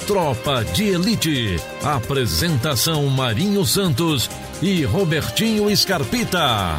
Tropa de Elite. Apresentação Marinho Santos e Robertinho Scarpita.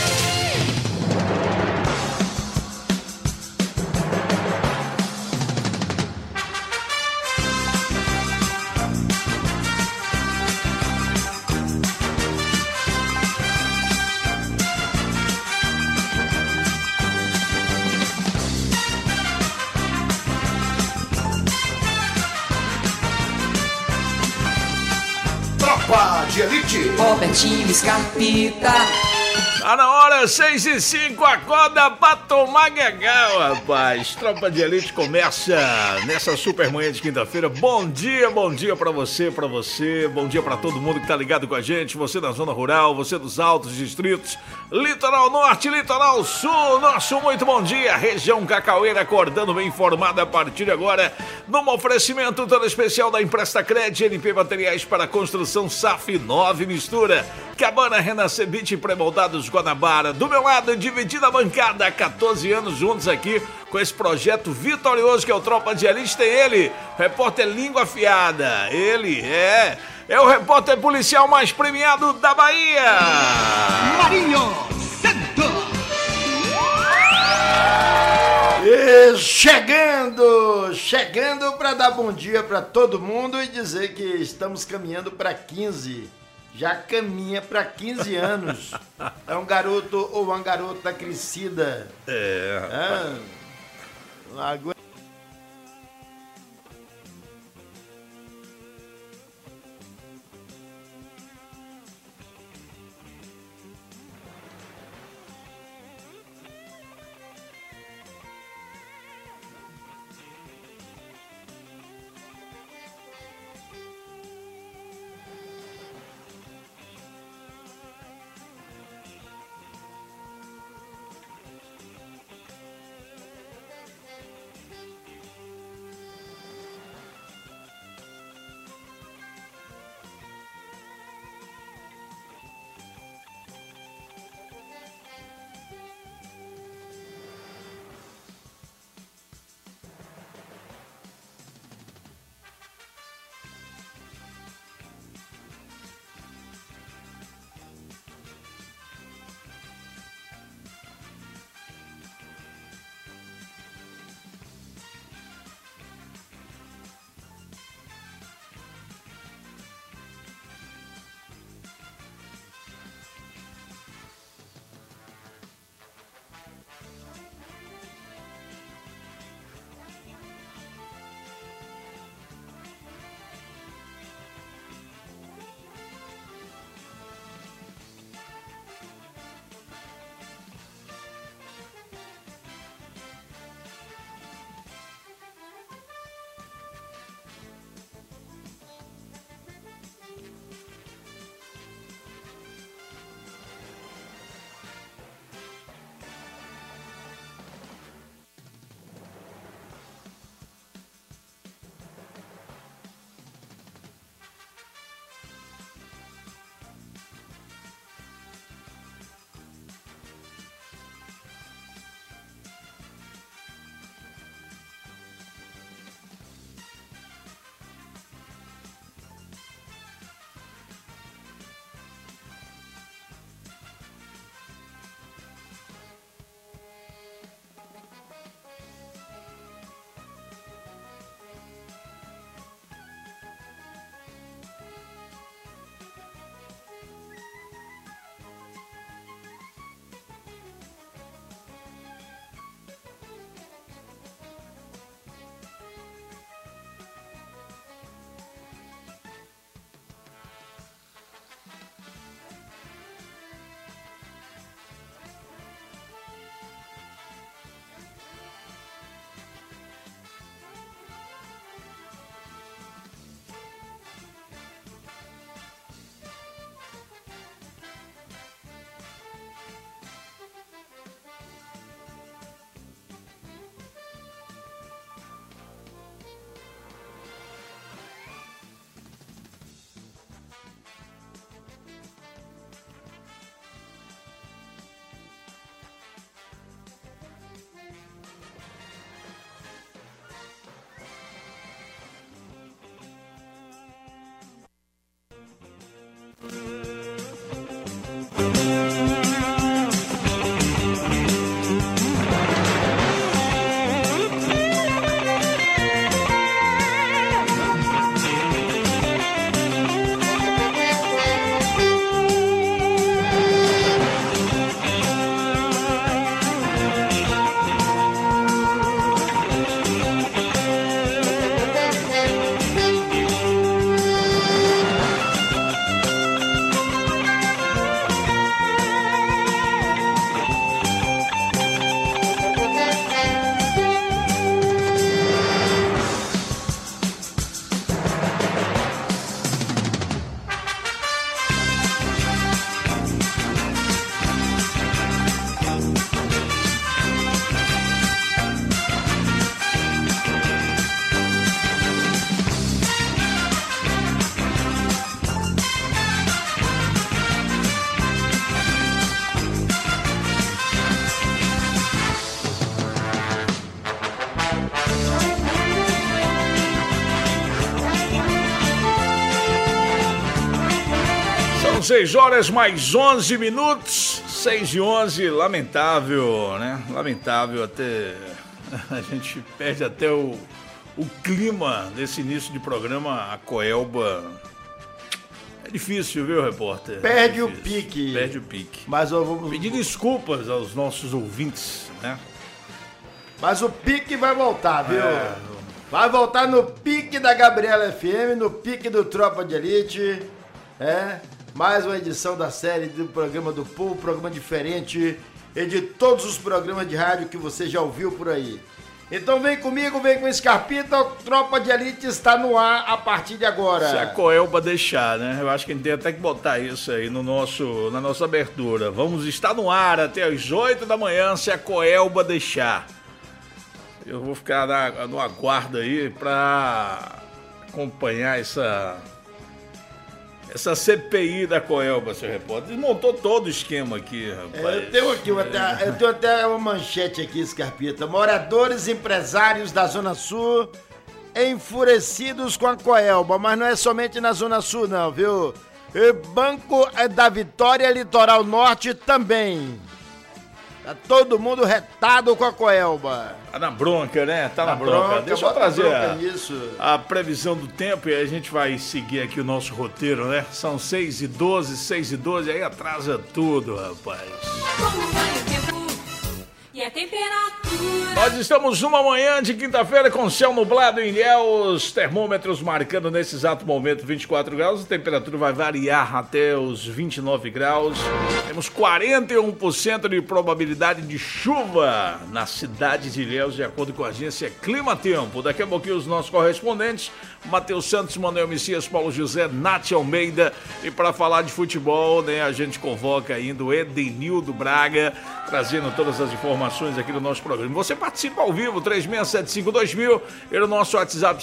De Elite. Robertinho Scarpita. Tá na hora, 6:05, acorda pra tomar gagal, rapaz. Tropa de Elite começa nessa super manhã de quinta-feira. Bom dia pra você, bom dia pra todo mundo que tá ligado com a gente. Você da zona rural, você dos altos distritos, litoral norte, litoral sul, nosso muito bom dia. Região Cacaueira acordando bem informada a partir de agora, num oferecimento todo especial da Empresta Cred, NP Materiais para Construção, SAF 9 Mistura, Cabana Renascer Beach Pré-Moldados Guanabara. Do meu lado, dividida a bancada, há 14 anos juntos aqui com esse projeto vitorioso que é o Tropa de Elite. Tem ele, repórter língua afiada. Ele é o repórter policial mais premiado da Bahia, Marinho Santos. E chegando para dar bom dia para todo mundo e dizer que estamos caminhando para 15. Já caminha para 15 anos. É um garoto ou uma garota crescida. São 6 horas mais 11 minutos. 6:11, lamentável, né? Lamentável até. A gente perde até o clima desse início de programa. A Coelba. É difícil, viu, repórter? Perde o pique. Perde o pique. Mas eu vou pedir desculpas aos nossos ouvintes, né? Mas o pique vai voltar, viu? Vai voltar no pique da Gabriela FM, no pique do Tropa de Elite. Mais uma edição da série do programa do Povo, programa diferente e de todos os programas de rádio que você já ouviu por aí. Então vem comigo, vem com o Scarpita, o Tropa de Elite está no ar a partir de agora. Se a Coelba deixar, né? Eu acho que a gente tem até que botar isso aí na nossa abertura. Vamos estar no ar até as 8 da manhã, se a Coelba deixar. Eu vou ficar no aguardo aí pra acompanhar essa CPI da Coelba, seu repórter. Desmontou todo o esquema aqui, rapaz. Eu tenho até uma manchete aqui, Scarpita. Moradores empresários da Zona Sul enfurecidos com a Coelba, mas não é somente na Zona Sul não, viu? E Banco da Vitória, Litoral Norte também. Tá todo mundo retado com a Coelba. Tá na bronca, né? Tá na bronca. Deixa eu trazer a previsão do tempo e a gente vai seguir aqui o nosso roteiro, né? São 6:12, 6:12, aí atrasa tudo, rapaz. Como vai o tempo e a temperatura? Nós estamos numa manhã de quinta-feira com céu nublado em Ilhéus, termômetros marcando nesse exato momento 24 graus, a temperatura vai variar até os 29 graus. Temos 41% de probabilidade de chuva na cidade de Ilhéus, de acordo com a agência Clima Tempo. Daqui a pouquinho os nossos correspondentes, Matheus Santos, Manuel Messias, Paulo José, Nath Almeida. E para falar de futebol, né, a gente convoca ainda o Edenildo Braga, trazendo todas as informações aqui do nosso programa. Você participa ao vivo, 36752000, e no nosso WhatsApp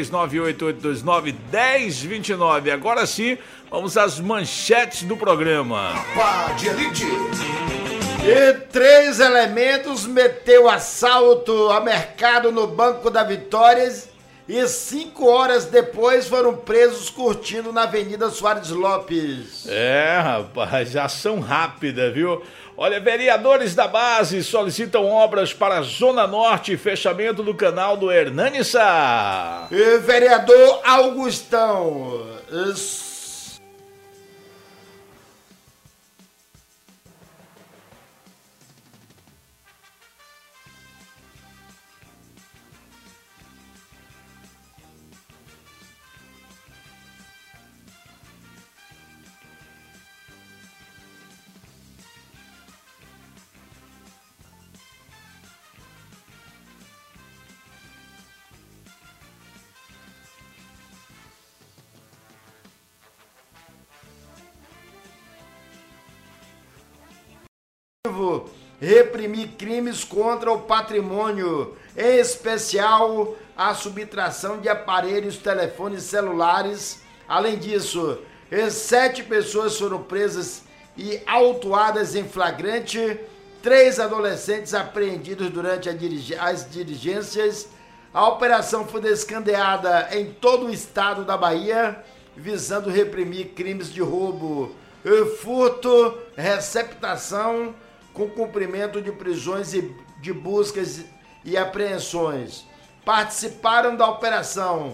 73988291029. Agora sim, vamos às manchetes do programa. Tropa de Elite. E 3 elementos meteu assalto a mercado no Banco da Vitória e 5 horas depois foram presos curtindo na Avenida Soares Lopes. Rapaz, ação rápida, viu? Olha, vereadores da base solicitam obras para a Zona Norte e fechamento do canal do Hernani Sá. E vereador Augustão. Reprimir crimes contra o patrimônio, em especial a subtração de aparelhos, telefones celulares. Além disso, 7 pessoas foram presas e autuadas em flagrante, 3 adolescentes apreendidos durante as diligências. A operação foi descandeada em todo o estado da Bahia, visando reprimir crimes de roubo, furto, receptação, com cumprimento de prisões e de buscas e apreensões. Participaram da operação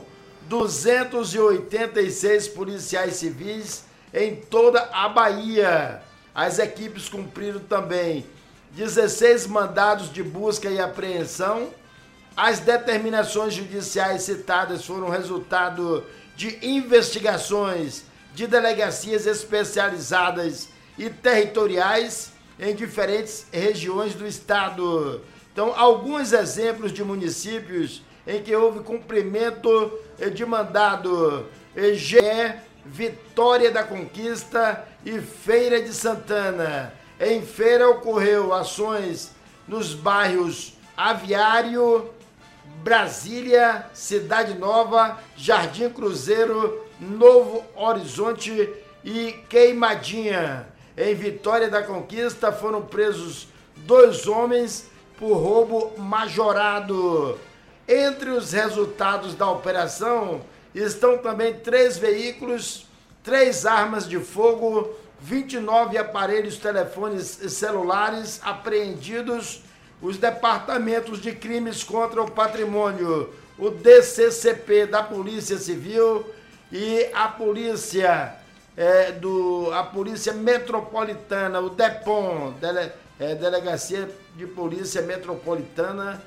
286 policiais civis em toda a Bahia. As equipes cumpriram também 16 mandados de busca e apreensão. As determinações judiciais citadas foram resultado de investigações de delegacias especializadas e territoriais em diferentes regiões do estado. Então, alguns exemplos de municípios em que houve cumprimento de mandado: Vitória da Conquista e Feira de Santana. Em Feira ocorreu ações nos bairros Aviário, Brasília, Cidade Nova, Jardim Cruzeiro, Novo Horizonte e Queimadinha. Em Vitória da Conquista foram presos 2 homens por roubo majorado. Entre os resultados da operação estão também 3 veículos, 3 armas de fogo, 29 aparelhos telefones celulares apreendidos. Os departamentos de crimes contra o patrimônio, o DCCP da Polícia Civil e a Polícia Metropolitana, o DEPOM, Delegacia de Polícia Metropolitana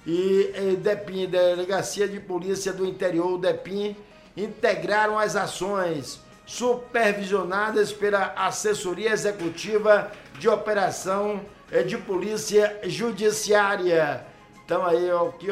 e DEPIM, Delegacia de Polícia do Interior, o DEPIM, integraram as ações supervisionadas pela Assessoria Executiva de Operação de Polícia Judiciária. Então aí,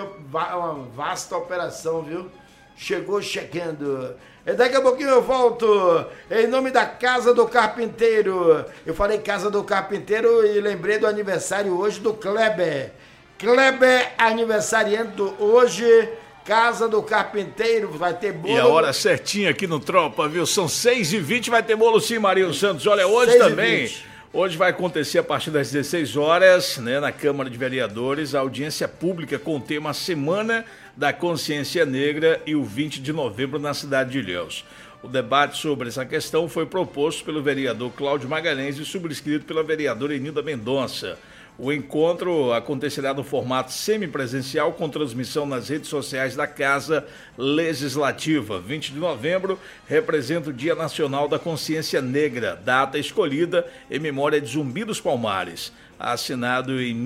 uma vasta operação, viu? Chegou chegando. E daqui a pouquinho eu volto em nome da Casa do Carpinteiro. Eu falei Casa do Carpinteiro e lembrei do aniversário hoje do Kleber. Kleber aniversariando hoje. Casa do Carpinteiro, vai ter bolo. E a hora certinha aqui no Tropa, viu? São 6h20, vai ter bolo sim, Marinho Santos. Olha, hoje também... Hoje vai acontecer a partir das 16 horas, né, na Câmara de Vereadores, a audiência pública com o tema Semana da Consciência Negra e o 20 de novembro na cidade de Ilhéus. O debate sobre essa questão foi proposto pelo vereador Cláudio Magalhães e subscrito pela vereadora Enilda Mendonça. O encontro acontecerá no formato semipresencial com transmissão nas redes sociais da Casa Legislativa. 20 de novembro representa o Dia Nacional da Consciência Negra, data escolhida em memória de Zumbi dos Palmares, assinado em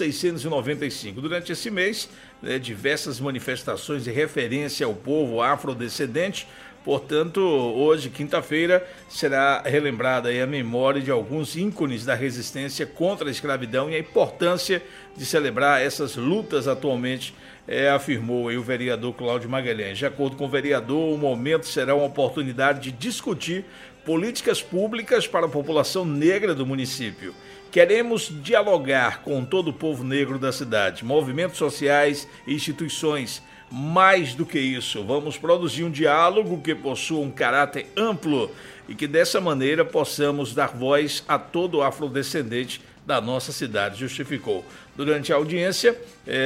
1695. Durante esse mês, diversas manifestações de referência ao povo afrodescendente. Portanto, hoje, quinta-feira, será relembrada a memória de alguns ícones da resistência contra a escravidão e a importância de celebrar essas lutas atualmente, afirmou o vereador Cláudio Magalhães. De acordo com o vereador, o momento será uma oportunidade de discutir políticas públicas para a população negra do município. Queremos dialogar com todo o povo negro da cidade, movimentos sociais e instituições. Mais do que isso, vamos produzir um diálogo que possua um caráter amplo e que dessa maneira possamos dar voz a todo afrodescendente da nossa cidade, justificou. Durante a audiência,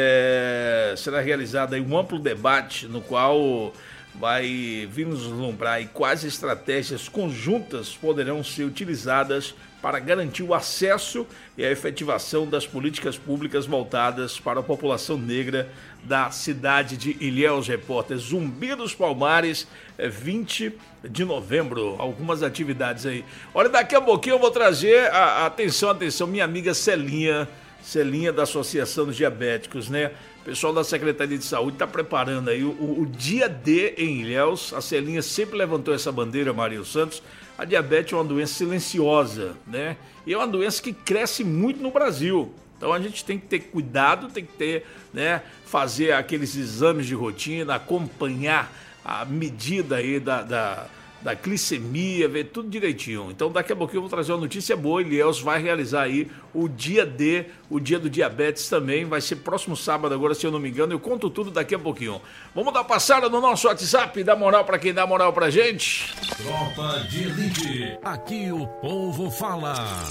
será realizado aí um amplo debate no qual vai vislumbrar quais estratégias conjuntas poderão ser utilizadas para garantir o acesso e a efetivação das políticas públicas voltadas para a população negra da cidade de Ilhéus. Repórter Zumbi dos Palmares, 20 de novembro. Algumas atividades aí. Olha, daqui a pouquinho eu vou trazer, atenção, minha amiga Celinha da Associação dos Diabéticos, né? O pessoal da Secretaria de Saúde está preparando aí o dia D em Ilhéus. A Celinha sempre levantou essa bandeira, Marinho Santos. A diabetes é uma doença silenciosa, né? E é uma doença que cresce muito no Brasil. Então a gente tem que ter cuidado, tem que ter, né, fazer aqueles exames de rotina, acompanhar a medida aí da glicemia, ver tudo direitinho. Então daqui a pouquinho eu vou trazer uma notícia boa. Ilhéus vai realizar aí o dia D, o dia do diabetes também. Vai ser próximo sábado agora, se eu não me engano. Eu conto tudo daqui a pouquinho. Vamos dar passada no nosso WhatsApp, dar moral pra quem dá moral pra gente. Tropa de Elite, aqui o povo fala.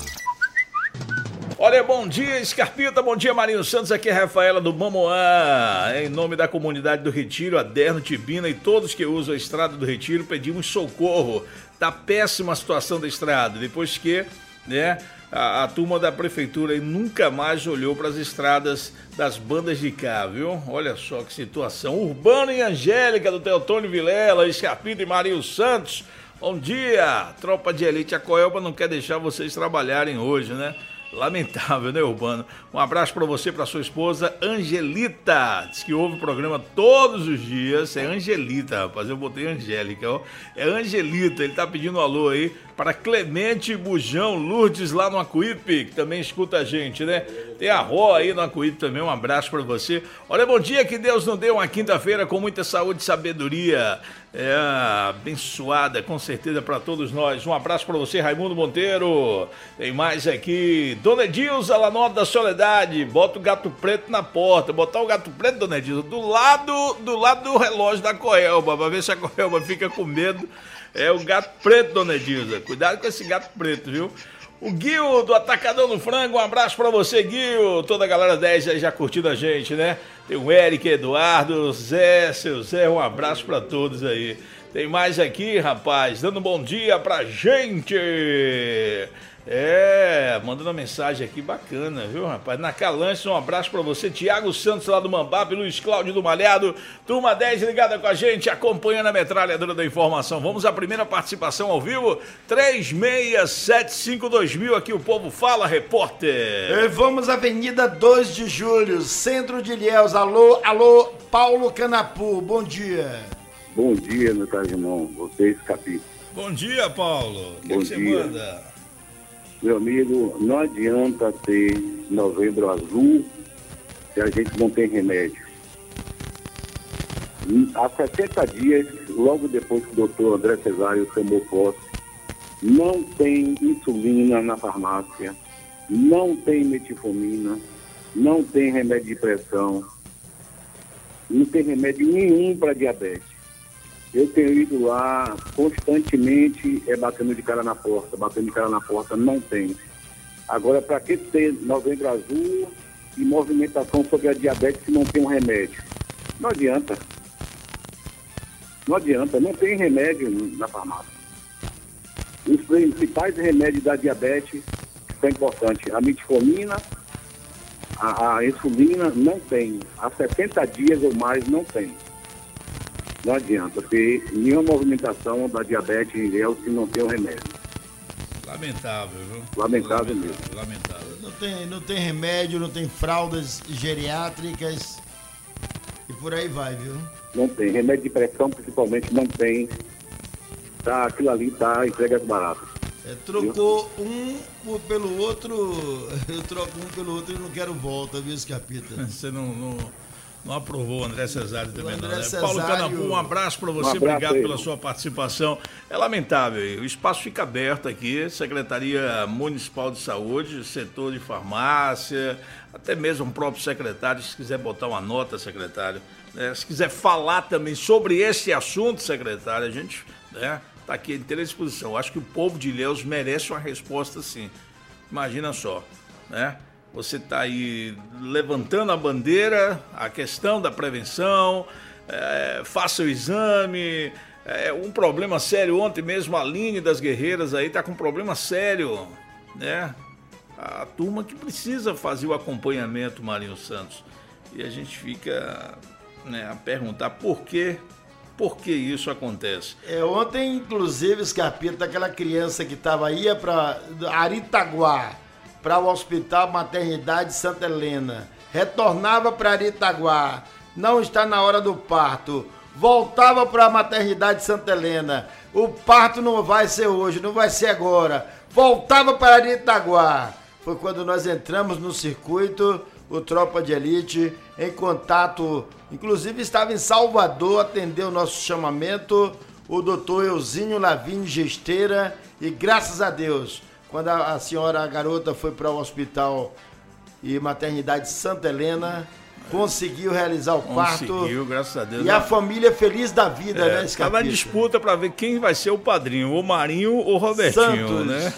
Olha, bom dia, Scarpita, bom dia, Marinho Santos, aqui é a Rafaela do Mamoá. Em nome da comunidade do Retiro, Aderno, Tibina e todos que usam a estrada do Retiro, pedimos socorro. Tá péssima a situação da estrada, depois que, né, a turma da prefeitura nunca mais olhou para as estradas das bandas de cá, viu? Olha só que situação. Urbano e Angélica, do Teotônio Vilela, Scarpita e Marinho Santos, bom dia. Tropa de Elite, a Coelba não quer deixar vocês trabalharem hoje, né? Lamentável, né, Urbano? Um abraço pra você, pra sua esposa, Angelita. Diz que ouve o programa todos os dias. É Angelita, rapaz. Eu botei Angélica, ó. É Angelita. Ele tá pedindo um alô aí para Clemente Bujão Lourdes, lá no Acuípe, que também escuta a gente, né? Tem a Ró aí no Acuípe também. Um abraço pra você. Olha, bom dia, que Deus nos dê uma quinta-feira com muita saúde e sabedoria. Abençoada, com certeza, para todos nós. Um abraço para você, Raimundo Monteiro. Tem mais aqui, Dona Edilza, lá no Alto da Soledade. Bota o gato preto na porta. Botar o gato preto, Dona Edilza, do lado do relógio da Coelba, para ver se a Coelba fica com medo. É o gato preto, Dona Edilza. Cuidado com esse gato preto, viu? O Guil, do Atacadão do Frango, um abraço pra você, Guil. Toda a galera 10 aí já curtindo a gente, né? Tem o Eric, Eduardo, Zé, seu Zé, um abraço pra todos aí. Tem mais aqui, rapaz, dando um bom dia pra gente. Mandando uma mensagem aqui bacana, viu, rapaz? Na Calanche, um abraço pra você, Tiago Santos lá do Mambap, Luiz Cláudio do Malhado, Turma 10 ligada com a gente, acompanhando a metralhadora da informação. Vamos à primeira participação ao vivo, 36752000, aqui o povo fala, repórter. Vamos Avenida 2 de Julho, Centro de Ilhéus. Alô, Paulo Canapu, bom dia. Bom dia, meu caro irmão, vocês, Capi. Bom dia, Paulo. O que você manda? Meu amigo, não adianta ter Novembro Azul se a gente não tem remédio. Há 70 dias, logo depois que o doutor André Cesário tomou posse, não tem insulina na farmácia, não tem metformina, não tem remédio de pressão, não tem remédio nenhum para diabetes. Eu tenho ido lá constantemente, batendo de cara na porta, não tem. Agora, para que ter Novembro Azul e movimentação sobre a diabetes se não tem um remédio? Não adianta, não tem remédio na farmácia. Os principais remédios da diabetes são importantes. A metformina, a insulina, não tem. Há 70 dias ou mais, não tem. Não adianta ter nenhuma movimentação da diabetes em gel se não tem o remédio. Lamentável, viu? Lamentável mesmo. Lamentável. Não tem remédio, não tem fraldas geriátricas e por aí vai, viu? Não tem. Remédio de pressão, principalmente, não tem. Aquilo ali entrega barato. Trocou um pelo outro, eu troco um pelo outro e não quero volta, viu, Capita? Você não aprovou o André Cesário também, não, né? Cesário... Paulo Canapu, um abraço para você, obrigado pela sua participação. É lamentável, o espaço fica aberto aqui, Secretaria Municipal de Saúde, setor de farmácia, até mesmo o próprio secretário, se quiser botar uma nota, secretário, né? Se quiser falar também sobre esse assunto, secretário, a gente está aqui à inteira disposição. Acho que o povo de Ilhéus merece uma resposta sim. Imagina só, né? Você está aí levantando a bandeira, a questão da prevenção, faça o exame, um problema sério. Ontem mesmo a Aline das Guerreiras aí está com um problema sério, né? A turma que precisa fazer o acompanhamento, Marinho Santos. E a gente fica, né, a perguntar por que isso acontece. Ontem, inclusive, Scarpita, aquela criança que ia para Aritaguá, para o Hospital Maternidade Santa Helena, retornava para Aritaguá, não está na hora do parto, voltava para a Maternidade Santa Helena, o parto não vai ser hoje, não vai ser agora, voltava para Aritaguá. Foi quando nós entramos no circuito, o Tropa de Elite, em contato, inclusive estava em Salvador, atendeu o nosso chamamento, o doutor Euzinho Lavín Gesteira, e graças a Deus, quando a garota foi para o hospital e maternidade Santa Helena, conseguiu realizar o parto. Conseguiu, graças a Deus. E a família feliz da vida, né, Scarpita? Está na disputa para ver quem vai ser o padrinho, o Marinho ou o Robertinho, Santos, né?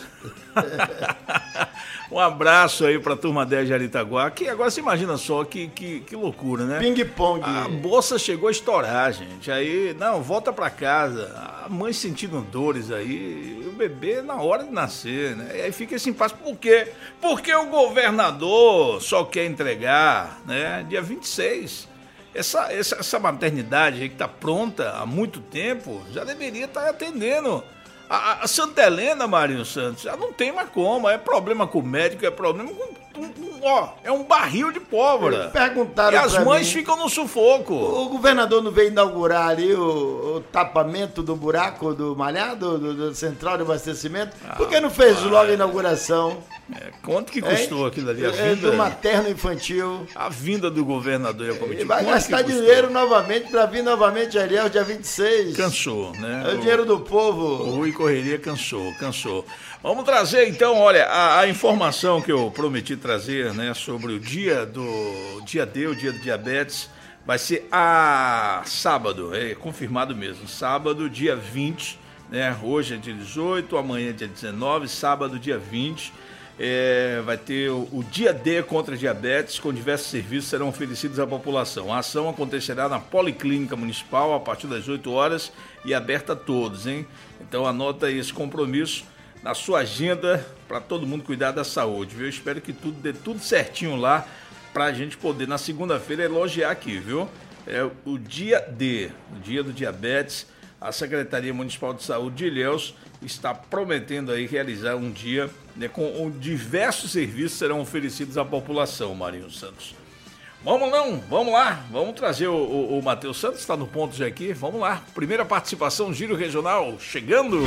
Um abraço aí pra turma 10 de Aritaguá, que agora você imagina só que loucura, né? Ping-pong. A bolsa chegou a estourar, gente. Aí, não, volta pra casa. A mãe sentindo dores aí, e o bebê na hora de nascer, né? E aí fica esse impasse. Por quê? Porque o governador só quer entregar, né, dia 26. Essa maternidade aí que tá pronta há muito tempo, já deveria estar atendendo. A Santa Helena, Marinho Santos, já não tem mais como, é problema com o médico, é problema com... é um barril de pólvora. Perguntaram e as mães ficam no sufoco. O governador não veio inaugurar ali o tapamento do buraco do malhado, do central de abastecimento? Por que não fez logo a inauguração? Quanto que custou aquilo ali? A vinda, do materno infantil. A vinda do governador e a comitiva. Ele vai gastar dinheiro novamente para vir novamente ali ao dia 26. Cansou, né? É o dinheiro do povo. O Rui Correria cansou. Vamos trazer então, olha, a informação que eu prometi trazer, né, sobre o dia D, o dia do diabetes, vai ser sábado, é confirmado mesmo, sábado, dia 20, né, hoje é dia 18, amanhã é dia 19, sábado, dia 20, vai ter o Dia D contra a diabetes, com diversos serviços serão oferecidos à população. A ação acontecerá na Policlínica Municipal a partir das 8 horas e aberta a todos, hein? Então anota aí esse compromisso na sua agenda para todo mundo cuidar da saúde, viu? Eu espero que tudo dê tudo certinho lá para a gente poder na segunda-feira elogiar aqui, viu? É o Dia D, o Dia do Diabetes. A Secretaria Municipal de Saúde de Ilhéus está prometendo aí realizar um dia, né, com diversos serviços serão oferecidos à população, Marinho Santos. Vamos lá, vamos trazer o Matheus Santos, está no ponto já aqui, vamos lá. Primeira participação, Giro Regional, chegando.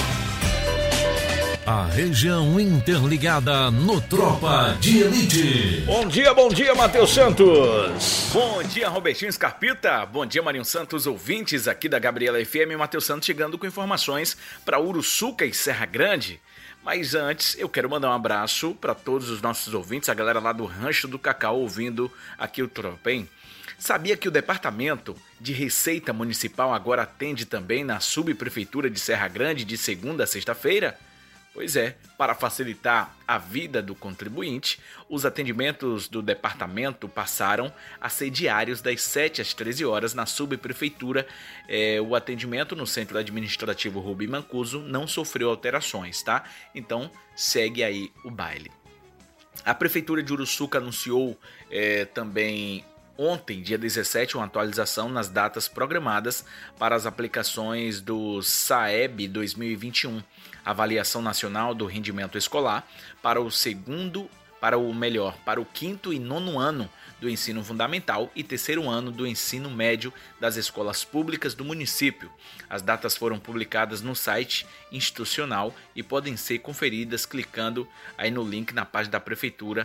A região interligada no Tropa de Elite. Bom dia, Matheus Santos. Bom dia, Robertinho Scarpita. Bom dia, Marinho Santos, ouvintes aqui da Gabriela FM. Matheus Santos chegando com informações para Uruçuca e Serra Grande. Mas antes, eu quero mandar um abraço para todos os nossos ouvintes, a galera lá do Rancho do Cacau ouvindo aqui o Tropa, hein? Sabia que o Departamento de Receita Municipal agora atende também na Subprefeitura de Serra Grande de segunda a sexta-feira? Pois é, para facilitar a vida do contribuinte, os atendimentos do departamento passaram a ser diários das 7 às 13 horas na subprefeitura. O atendimento no Centro Administrativo Rubi Mancuso não sofreu alterações, tá? Então, segue aí o baile. A Prefeitura de Uruçuca anunciou também ontem, dia 17, uma atualização nas datas programadas para as aplicações do SAEB 2021, Avaliação Nacional do Rendimento Escolar, para o quinto e nono ano do ensino fundamental e terceiro ano do ensino médio das escolas públicas do município. As datas foram publicadas no site institucional e podem ser conferidas clicando aí no link na página da prefeitura,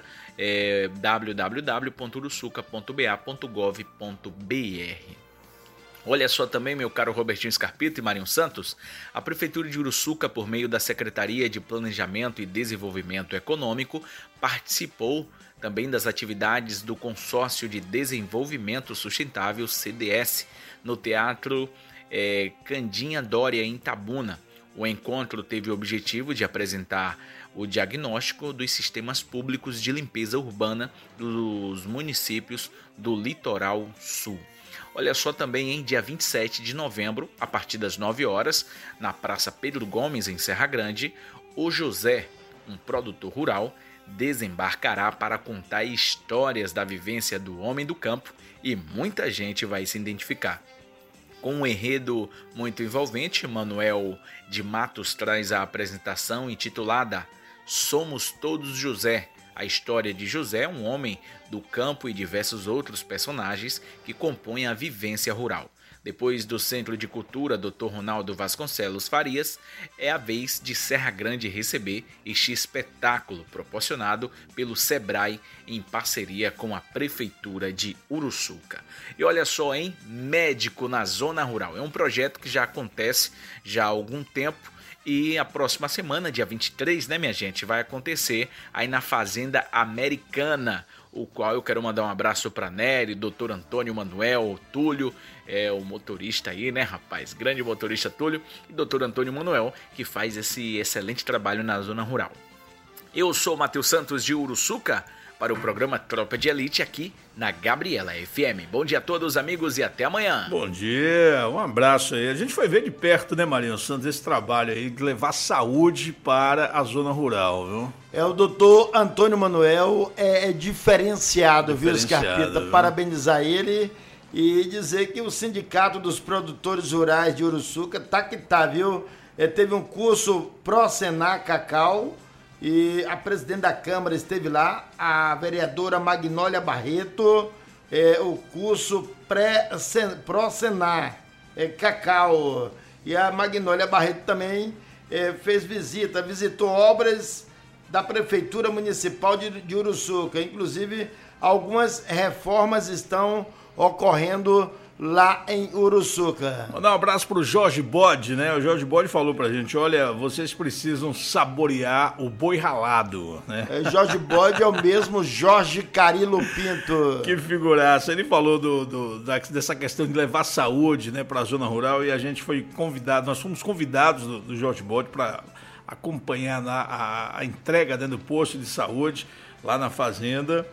www.uruçuca.ba.gov.br. Olha só também, meu caro Robertinho Scarpita e Marinho Santos, a Prefeitura de Uruçuca, por meio da Secretaria de Planejamento e Desenvolvimento Econômico, participou também das atividades do Consórcio de Desenvolvimento Sustentável, CDS, no Teatro Candinha Dória, em Itabuna. O encontro teve o objetivo de apresentar o diagnóstico dos sistemas públicos de limpeza urbana dos municípios do Litoral Sul. Olha só também, em dia 27 de novembro, a partir das 9 horas, na Praça Pedro Gomes, em Serra Grande, o José, um produtor rural, desembarcará para contar histórias da vivência do homem do campo e muita gente vai se identificar. Com um enredo muito envolvente, Manuel de Matos traz a apresentação intitulada Somos Todos José, a história de José, um homem do campo e diversos outros personagens que compõem a vivência rural. Depois do Centro de Cultura Dr. Ronaldo Vasconcelos Farias, é a vez de Serra Grande receber este espetáculo proporcionado pelo Sebrae em parceria com a Prefeitura de Uruçuca. E olha só, hein? Médico na Zona Rural. É um projeto que já acontece já há algum tempo. E a próxima semana, dia 23, né, minha gente, vai acontecer aí na Fazenda Americana, o qual eu quero mandar um abraço para Nery, Dr. Antônio Manuel, Túlio, o motorista aí, né, rapaz, grande motorista Túlio, e Dr. Antônio Manuel, que faz esse excelente trabalho na zona rural. Eu sou o Matheus Santos de Uruçuca, para o programa Tropa de Elite aqui na Gabriela FM. Bom dia a todos, amigos, e até amanhã. Bom dia, um abraço aí. A gente foi ver de perto, né, Marinho Santos, esse trabalho aí de levar saúde para a zona rural, viu? O doutor Antônio Manuel é diferenciado, viu, Scarpita? Viu? Parabenizar ele e dizer que o Sindicato dos Produtores Rurais de Uruçuca tá, viu? Teve um curso Pró-Senar Cacau, e a presidente da Câmara esteve lá, a vereadora Magnólia Barreto, o curso Pró-Senar Cacau. E a Magnólia Barreto também visitou obras da Prefeitura Municipal de Uruçuca. Inclusive, algumas reformas estão ocorrendo lá em Uruçuca. Mandar um abraço pro Jorge Bode, né? O Jorge Bode falou pra gente, olha, vocês precisam saborear o boi ralado, né? Jorge Bode é o mesmo Jorge Carilo Pinto. Que figuraça. Ele falou dessa questão de levar saúde, né, pra zona rural, e a gente foi convidado, nós fomos convidados do Jorge Bode para acompanhar a entrega dentro do posto de saúde, lá na fazenda,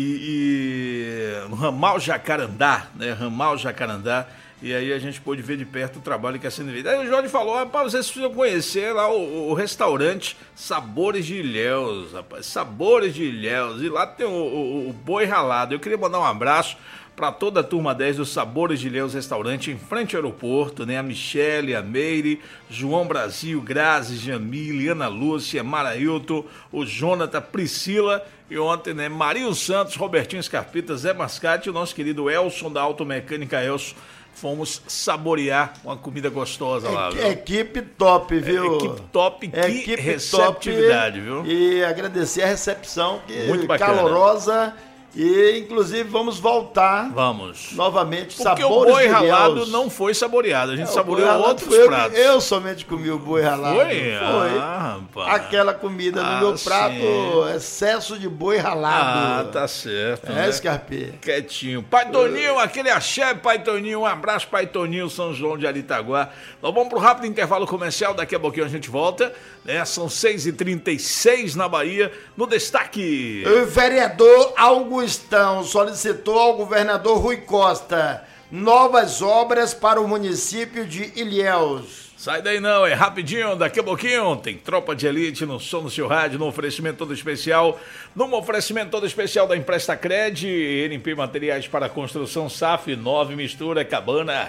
e no Ramal Jacarandá, né? Ramal Jacarandá. E aí a gente pôde ver de perto o trabalho que é sendo feito. Aí o Jorge falou, rapaz, vocês precisam conhecer lá o restaurante Sabores de Ilhéus, rapaz, Sabores de Ilhéus. E lá tem o boi ralado. Eu queria mandar um abraço para toda a turma 10 do Sabores de Ilhéus Restaurante, em frente ao aeroporto, né? A Michele, a Meire, João Brasil, Grazi, Jamile, Ana Lúcia, Marailton, o Jonathan, Priscila e ontem, né? Marinho Santos, Robertinho Scarpita, Zé Mascate e o nosso querido Elson da Automecânica Elson. Fomos saborear uma comida gostosa lá, viu? Equipe top, viu? Equipe top, que Equipe receptividade, top, viu? E agradecer a recepção, que muito bacana, calorosa. E, inclusive, vamos voltar novamente. Porque Sabores o boi de ralado Ilhéus. não foi saboreado, a gente O saboreou boi outros ralado pratos. Eu somente comi o boi ralado. Foi? Foi. Rapaz. Aquela comida no meu prato, sim. excesso de boi ralado. Tá certo. É, Scarpê. Quietinho. Pai Toninho, aquele axé, Pai Toninho. Um abraço, Pai Toninho, São João de Aritaguá. Nós vamos pro rápido intervalo comercial, daqui a pouquinho a gente volta. Né? São 6h36 na Bahia. No destaque. O vereador Augustão solicitou ao governador Rui Costa novas obras para o município de Ilhéus. Sai daí não, é rapidinho, daqui a pouquinho tem Tropa de Elite no som do seu rádio, no oferecimento todo especial, da Emprestacred, NP Materiais para Construção, SAF, 9 Mistura, Cabana,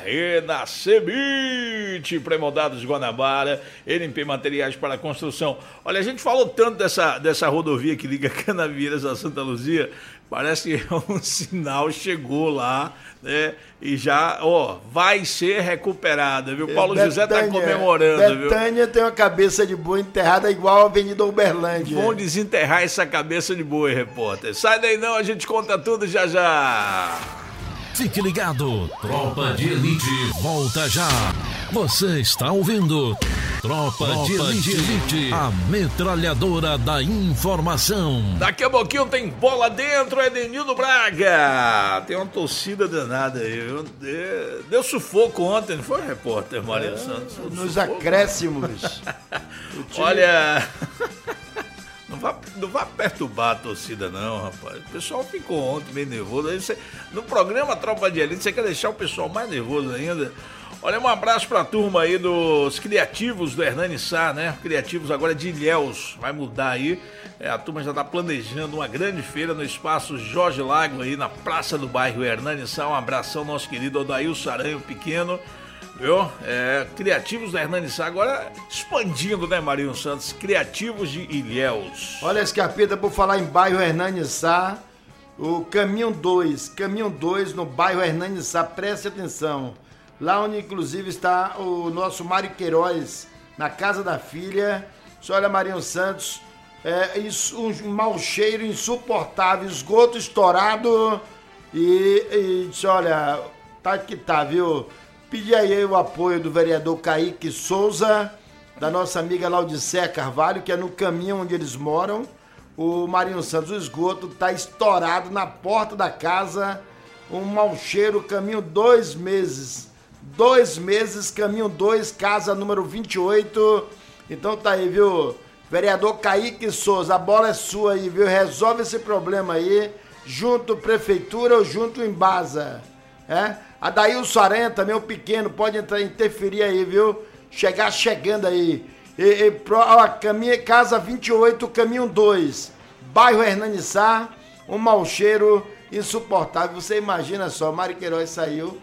Renascimite, Pré-moldados Guanabara, NP Materiais para Construção. Olha, a gente falou tanto dessa rodovia que liga Canavieiras a Santa Luzia, parece que um sinal chegou lá, né? E já, vai ser recuperada, viu? Paulo José tá comemorando, viu? Betânia tem uma cabeça de boi enterrada igual a Avenida Uberlândia. Vão desenterrar essa cabeça de boi, repórter. Sai daí não, a gente conta tudo já já. Fique ligado, Tropa de Elite volta já. Você está ouvindo Tropa de Elite, a metralhadora da informação. Daqui a pouquinho tem bola dentro, Edenildo Braga. Tem uma torcida danada aí, viu? Deu sufoco ontem, não foi, repórter Maria Santos? Nos acréscimos. Olha... Não vá perturbar a torcida, não, rapaz. O pessoal ficou ontem meio nervoso. Aí no programa Tropa de Elite, você quer deixar o pessoal mais nervoso ainda? Olha, um abraço pra turma aí dos criativos do Hernani Sá, né? Criativos agora de Ilhéus. Vai mudar aí. A turma já tá planejando uma grande feira no espaço Jorge Lago, aí na praça do bairro Hernani Sá. Um abração ao nosso querido Odailson Aranho Pequeno. Viu? Criativos da Hernani Sá, agora expandindo, né, Marinho Santos? Criativos de Ilhéus. Olha, Scarpita, por falar em bairro Hernani Sá, o Caminho 2 no bairro Hernani Sá, preste atenção. Lá onde, inclusive, está o nosso Mário Queiroz, na casa da filha. Você olha, Marinho Santos, um mau cheiro insuportável, esgoto estourado e olha, tá que tá, viu? Pedir aí o apoio do vereador Kaique Souza, da nossa amiga Laudicéia Carvalho, que é no caminho onde eles moram. O Marinho Santos, o esgoto está estourado na porta da casa, um mau cheiro, caminho 2 meses. 2 meses, caminho 2, casa número 28. Então tá aí, viu? Vereador Kaique Souza, a bola é sua aí, viu? Resolve esse problema aí, junto prefeitura ou junto Embasa, A Daílson Aranha também, o pequeno, pode interferir aí, viu? Chegando aí. Casa 28, caminho 2, bairro Hernani Sá, um mau cheiro insuportável. Você imagina só, Mário Queiroz saiu...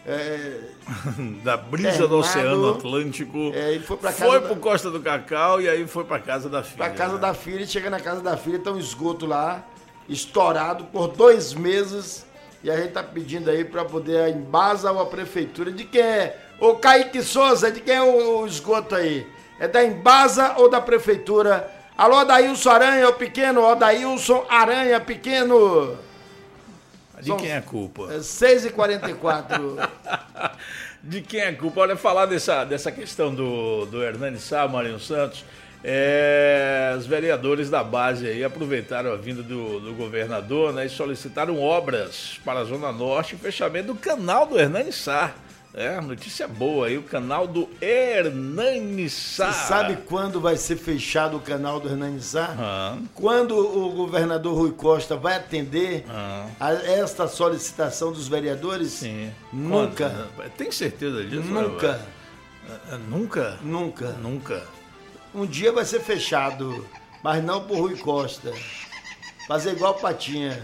da brisa do Oceano Atlântico, e foi pro Costa do Cacau e aí foi pra casa da filha. Pra casa da filha, e chega na casa da filha, tá um esgoto lá, estourado por 2 meses... E a gente tá pedindo aí pra poder a Embasa ou a prefeitura. De quem é? Ô Kaique Souza, de quem é o esgoto aí? É da Embasa ou da prefeitura? Alô, Adailson Aranha, o pequeno. Adailson Aranha, pequeno. De quem é a culpa? 6h44. De quem é a culpa? Olha, falar dessa questão do Hernani Sá, Marinho Santos. Os vereadores da base aí aproveitaram a vinda do governador, né, e solicitaram obras para a Zona Norte e fechamento do canal do Hernani Sá. Notícia boa aí, o canal do Hernani Sá. Você sabe quando vai ser fechado o canal do Hernani Sá? Quando o governador Rui Costa vai atender a esta solicitação dos vereadores? Sim. Nunca. Tem certeza disso? Nunca. Nunca? Nunca. Um dia vai ser fechado, mas não por Rui Costa. Fazer igual Patinha.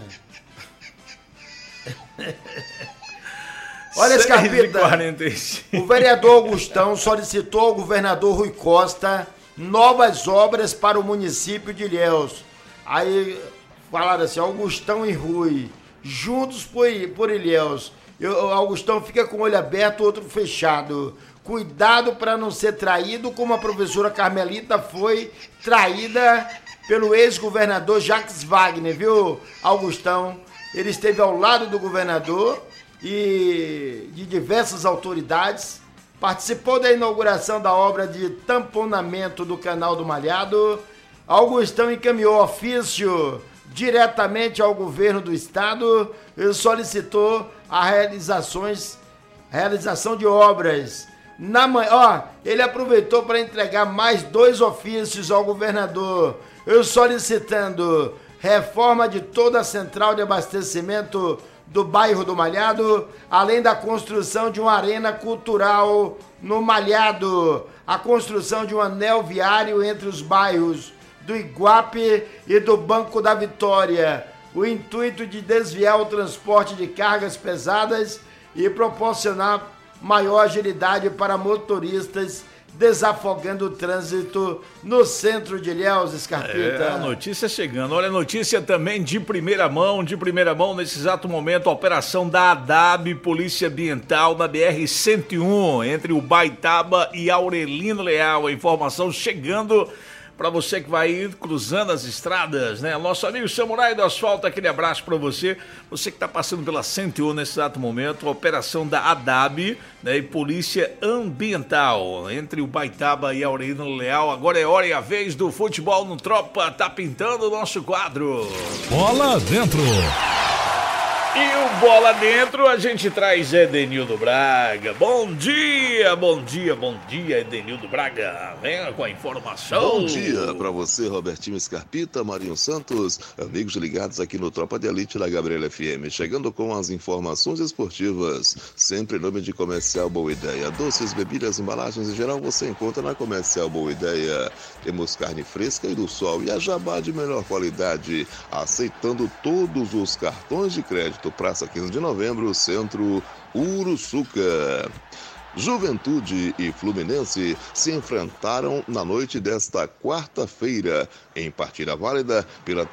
Olha, Scarpita, o vereador Augustão solicitou ao governador Rui Costa novas obras para o município de Ilhéus. Aí falaram assim, Augustão e Rui, juntos por Ilhéus. Augustão fica com o olho aberto, o outro fechado. Cuidado para não ser traído, como a professora Carmelita foi traída pelo ex-governador Jacques Wagner, viu, Augustão? Ele esteve ao lado do governador e de diversas autoridades, participou da inauguração da obra de tamponamento do Canal do Malhado. Augustão encaminhou ofício diretamente ao governo do estado e solicitou a realização de obras. Ele aproveitou para entregar mais 2 ofícios ao governador, solicitando reforma de toda a central de abastecimento do bairro do Malhado, além da construção de uma arena cultural no Malhado, a construção de um anel viário entre os bairros do Iguape e do Banco da Vitória, o intuito de desviar o transporte de cargas pesadas e proporcionar maior agilidade para motoristas, desafogando o trânsito no centro de Ilhéus, Scarpita. A notícia chegando. Olha, notícia também de primeira mão, nesse exato momento, a operação da ADAB, Polícia Ambiental, na BR-101, entre Ubaitaba e Aurelino Leal. A informação chegando para você que vai ir cruzando as estradas, né? Nosso amigo Samurai do Asfalto, aquele abraço para você. Você que está passando pela 101 nesse exato momento, a operação da ADAB, né, e Polícia Ambiental, entre o Ubaitaba e Aurelino Leal. Agora é hora e a vez do futebol no Tropa, tá pintando o nosso quadro. Bola dentro. E o Bola Dentro, a gente traz Edenildo Braga. Bom dia, Edenildo Braga. Venha com a informação. Bom dia para você, Robertinho Scarpita, Marinho Santos, amigos ligados aqui no Tropa de Elite da Gabriela FM. Chegando com as informações esportivas, sempre em nome de Comercial Boa Ideia. Doces, bebidas, embalagens em geral você encontra na Comercial Boa Ideia. Temos carne fresca e do sol e a jabá de melhor qualidade, aceitando todos os cartões de crédito. Praça 15 de Novembro, Centro Uruçuca. Juventude e Fluminense se enfrentaram na noite desta quarta-feira, em partida válida pela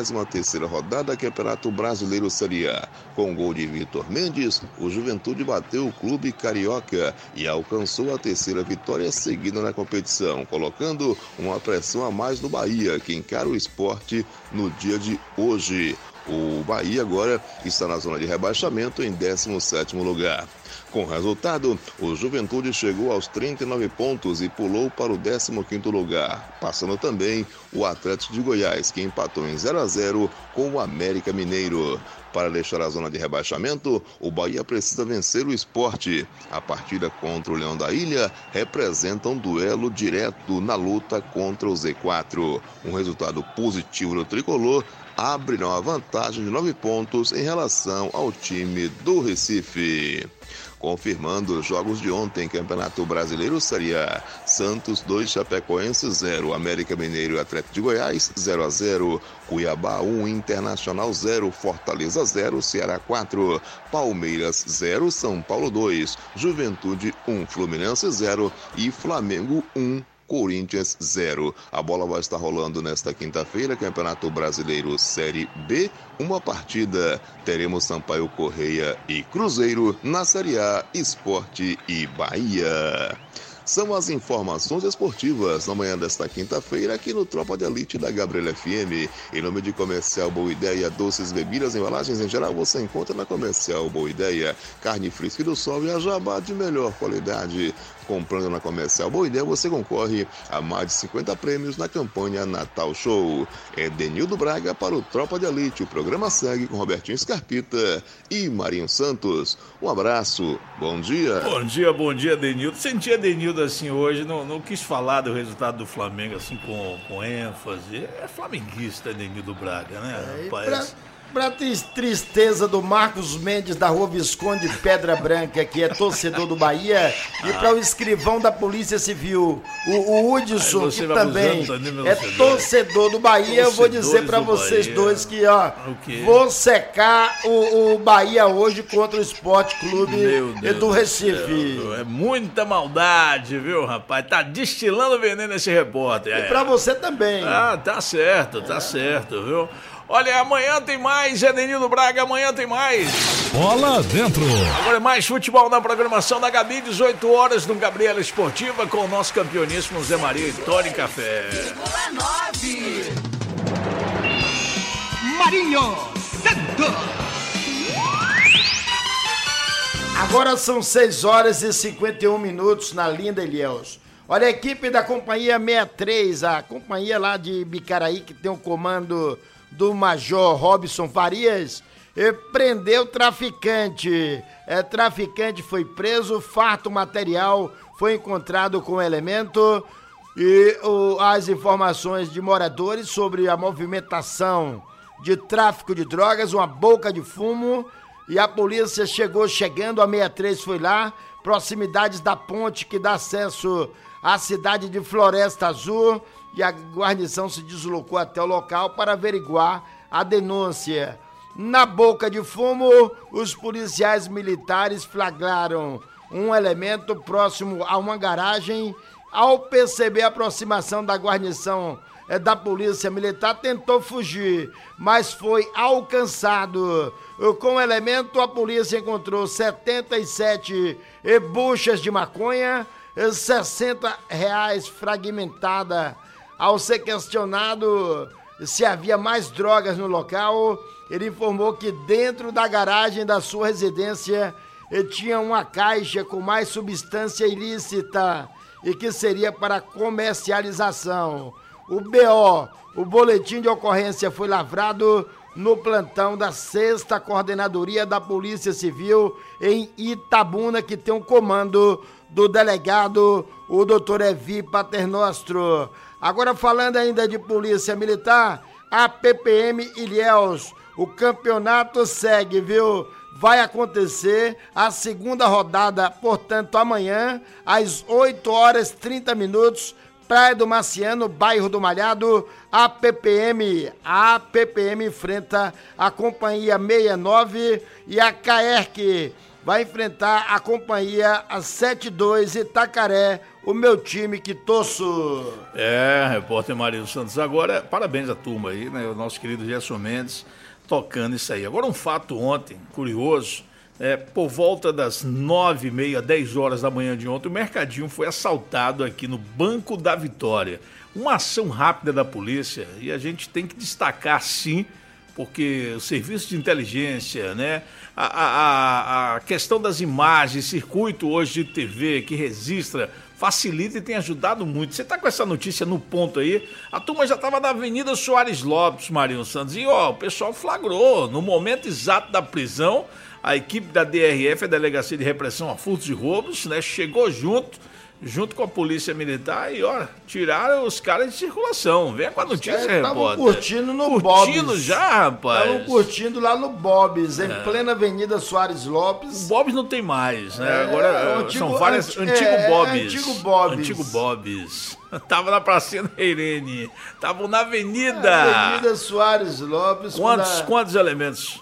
33ª rodada do Campeonato Brasileiro Série A. Com gol de Vitor Mendes, o Juventude bateu o clube carioca e alcançou a 3ª vitória seguida na competição, colocando uma pressão a mais no Bahia, que encara o Sport no dia de hoje. O Bahia agora está na zona de rebaixamento em 17º lugar. Com o resultado, o Juventude chegou aos 39 pontos e pulou para o 15º lugar, passando também o Atlético de Goiás, que empatou em 0-0 com o América Mineiro. Para deixar a zona de rebaixamento, o Bahia precisa vencer o Sport. A partida contra o Leão da Ilha representa um duelo direto na luta contra o Z4. Um resultado positivo do tricolor abre uma vantagem de 9 pontos em relação ao time do Recife. Confirmando os jogos de ontem, Campeonato Brasileiro Série A, Santos 2, Chapecoense 0, América Mineiro e Atlético de Goiás 0-0, Cuiabá 1, Internacional 0, Fortaleza 0, Ceará 4, Palmeiras 0, São Paulo 2, Juventude 1, Fluminense 0 e Flamengo 1. Corinthians 0. A bola vai estar rolando nesta quinta-feira, Campeonato Brasileiro Série B. Uma partida, teremos Sampaio Correia e Cruzeiro. Na Série A, Sport e Bahia. são as informações esportivas na manhã desta quinta-feira aqui no Tropa de Elite da Gabriela FM. Em nome de Comercial Boa Ideia, doces, bebidas, embalagens em geral, você encontra na Comercial Boa Ideia. Carne fresca do sol e a jabá de melhor qualidade. Comprando na Comercial Boa Ideia, você concorre a mais de 50 prêmios na campanha Natal Show. É Denildo Braga para o Tropa de Elite. O programa segue com Robertinho Scarpita e Marinho Santos. Um abraço, bom dia. Bom dia, Denildo. Sentia Denildo assim hoje, não quis falar do resultado do Flamengo assim com ênfase. É flamenguista, Denildo Braga, né, rapaz? Pra tristeza do Marcos Mendes da Rua Visconde Pedra Branca, que é torcedor do Bahia, e para o escrivão da Polícia Civil, o Hudson, que também é torcedor do Bahia, eu vou dizer para vocês dois que, ó, vou secar o Bahia hoje contra o Esporte Clube do Recife. É muita maldade, viu, rapaz? Tá destilando veneno esse repórter. E pra você também. Ah, tá certo, viu? Olha, amanhã tem mais, Denildo Braga, amanhã tem mais. Bola dentro. Agora é mais futebol na programação da Gabi, 18 horas no Gabriela Esportiva, com o nosso campeoníssimo Zé Maria e Tony Café. 9. Marinho Santos. Agora são 6 horas e 51 minutos na linda Ilhéus. Olha, a equipe da Companhia 63, a companhia lá de Bicaraí, que tem o comando do Major Robson Farias, prendeu traficante. Traficante foi preso, farto material foi encontrado com elemento e as informações de moradores sobre a movimentação de tráfico de drogas, uma boca de fumo, e a polícia chegando, a 63 foi lá, proximidades da ponte que dá acesso à cidade de Floresta Azul, e a guarnição se deslocou até o local para averiguar a denúncia. Na boca de fumo, os policiais militares flagraram um elemento próximo a uma garagem. Ao perceber a aproximação da guarnição da polícia militar, tentou fugir, mas foi alcançado. Com o elemento, a polícia encontrou 77 buchas de maconha, R$60 fragmentada. Ao ser questionado se havia mais drogas no local, ele informou que dentro da garagem da sua residência tinha uma caixa com mais substância ilícita e que seria para comercialização. O BO, o boletim de ocorrência, foi lavrado no plantão da 6ª Coordenadoria da Polícia Civil em Itabuna, que tem um comando do delegado, o doutor Evi Paternostro. Agora, falando ainda de Polícia Militar, a PPM Ilhéus, o campeonato segue, viu? Vai acontecer a segunda rodada, portanto, amanhã, às 8h30, Praia do Marciano, bairro do Malhado. A PPM enfrenta a Companhia 69 e a CAERC vai enfrentar a Companhia 72 Itacaré, o meu time que torço. Repórter Marinho Santos. Agora, parabéns à turma aí, né? O nosso querido Gerson Mendes tocando isso aí. Agora, um fato ontem, curioso, por volta das 9h30, 10 horas da manhã de ontem, o Mercadinho foi assaltado aqui no Banco da Vitória. Uma ação rápida da polícia, e a gente tem que destacar, sim, porque o serviço de inteligência, né? A questão das imagens, circuito hoje de TV que registra, facilita e tem ajudado muito. Você está com essa notícia no ponto aí? A turma já estava na Avenida Soares Lopes, Marinho Santos, e o pessoal flagrou. No momento exato da prisão, a equipe da DRF, a Delegacia de Repressão a Furtos e Roubos, né, chegou junto com a Polícia Militar e, tiraram os caras de circulação. Venha com a notícia, repórter. Estavam curtindo no Bob's. Curtindo já, rapaz? Estavam curtindo lá no Bob's, em plena Avenida Soares Lopes. O Bob's não tem mais, né? Agora são várias... Antigo Bob's. Antigo Bob's. Tava na Pracinha da Irene. Estavam na Avenida. Avenida Soares Lopes. Quantos elementos?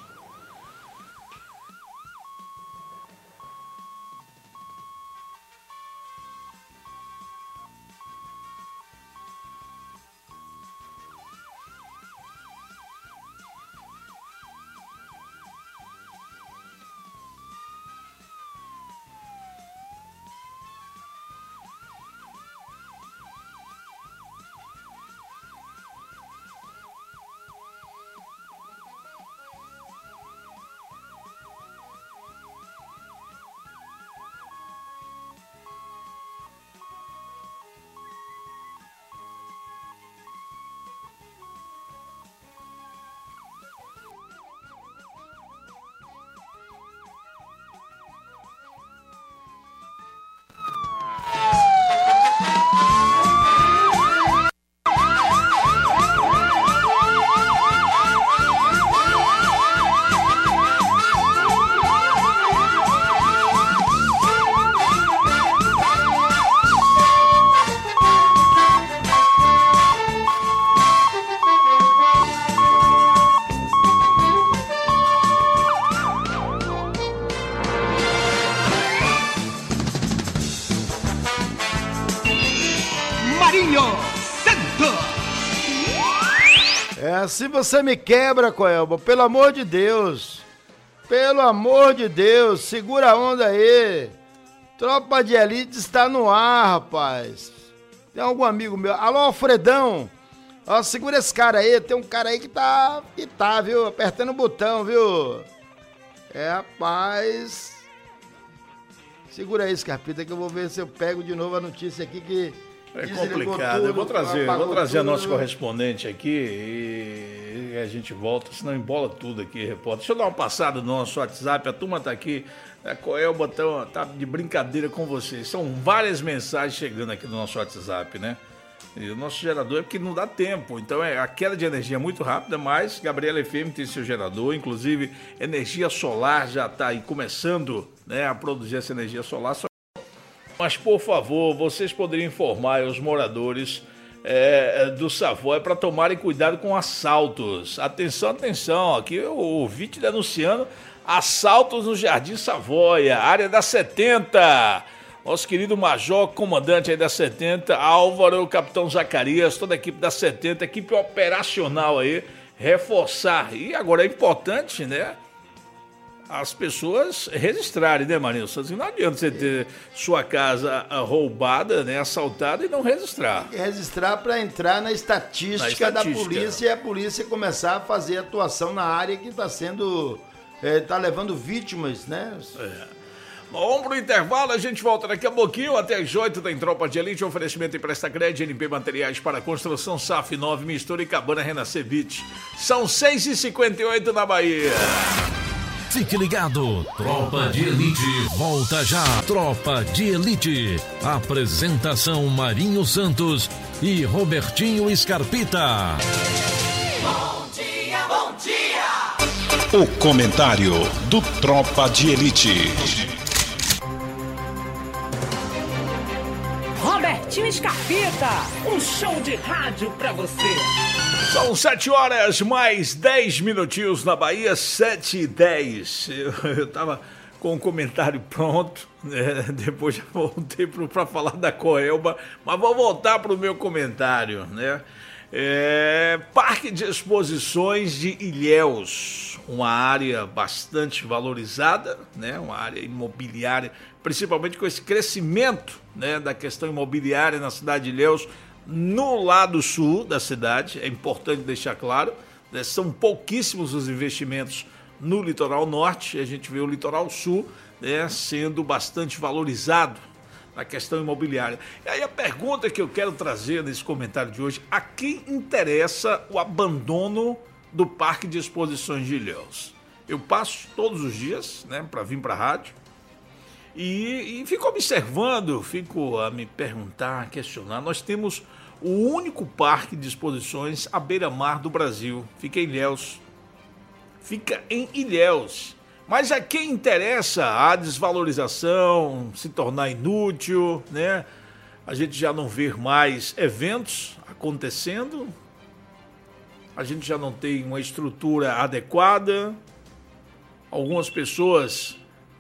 Marinho Santos. É assim você me quebra, Coelba, pelo amor de Deus. Pelo amor de Deus, segura a onda aí. Tropa de Elite está no ar, rapaz. Tem algum amigo meu? Alô, Alfredão. Ó, segura esse cara aí, tem um cara aí que tá, viu? Apertando o botão, viu? É, rapaz. Segura aí, Scarpita, que eu vou ver se eu pego de novo a notícia aqui que... É complicado, tudo, eu vou trazer a nossa tudo. correspondente aqui e a gente volta, senão embola tudo aqui, repórter. Deixa eu dar uma passada no nosso WhatsApp, a turma tá aqui, a Coelba tá de brincadeira com vocês. São várias mensagens chegando aqui no nosso WhatsApp, né? E o nosso gerador é porque não dá tempo, então a queda de energia é muito rápida, mas Gabriela FM tem seu gerador, inclusive energia solar já está aí começando, né, a produzir essa energia solar. Mas, por favor, vocês poderiam informar os moradores do Savoia para tomarem cuidado com assaltos. Atenção, atenção, aqui eu ouvi te denunciando assaltos no Jardim Savoia, área da 70. Nosso querido major, comandante aí da 70, Álvaro, capitão Zacarias, toda a equipe da 70, equipe operacional aí, reforçar. E agora é importante, né, as pessoas registrarem, né, Marinho Santos? Não adianta você ter sua casa roubada, né, assaltada e não registrar. Registrar para entrar na estatística da polícia e a polícia começar a fazer atuação na área que está sendo, tá levando vítimas, né? Bom, vamos pro intervalo, a gente volta daqui a pouquinho, até às 8 tem Tropa de Elite, oferecimento Empresta Crédito, NP Materiais para Construção, SAF 9, Mistura e Cabana Renascer Beach. São 6h58 na Bahia. Fique ligado, Tropa de Elite volta já. Tropa de Elite, apresentação Marinho Santos e Robertinho Scarpita. Bom dia, bom dia! O comentário do Tropa de Elite. Robertinho Scarpita, um show de rádio pra você. São 7 horas mais 10 minutinhos na Bahia, 7h10. Eu tava com o comentário pronto, né? Depois já voltei para falar da Coelba, mas vou voltar para o meu comentário, né? Parque de Exposições de Ilhéus, uma área bastante valorizada, né? Uma área imobiliária, principalmente com esse crescimento, né, da questão imobiliária na cidade de Ilhéus, no lado sul da cidade, é importante deixar claro, né, são pouquíssimos os investimentos no litoral norte, a gente vê o litoral sul, né, sendo bastante valorizado na questão imobiliária. E aí a pergunta que eu quero trazer nesse comentário de hoje, a quem interessa o abandono do Parque de Exposições de Ilhéus? Eu passo todos os dias, né, para vir para a rádio, e fico observando, fico a me perguntar, a questionar. Nós temos o único parque de exposições à beira-mar do Brasil. Fica em Ilhéus. Mas a quem interessa a desvalorização, se tornar inútil, né? A gente já não vê mais eventos acontecendo. A gente já não tem uma estrutura adequada. Algumas pessoas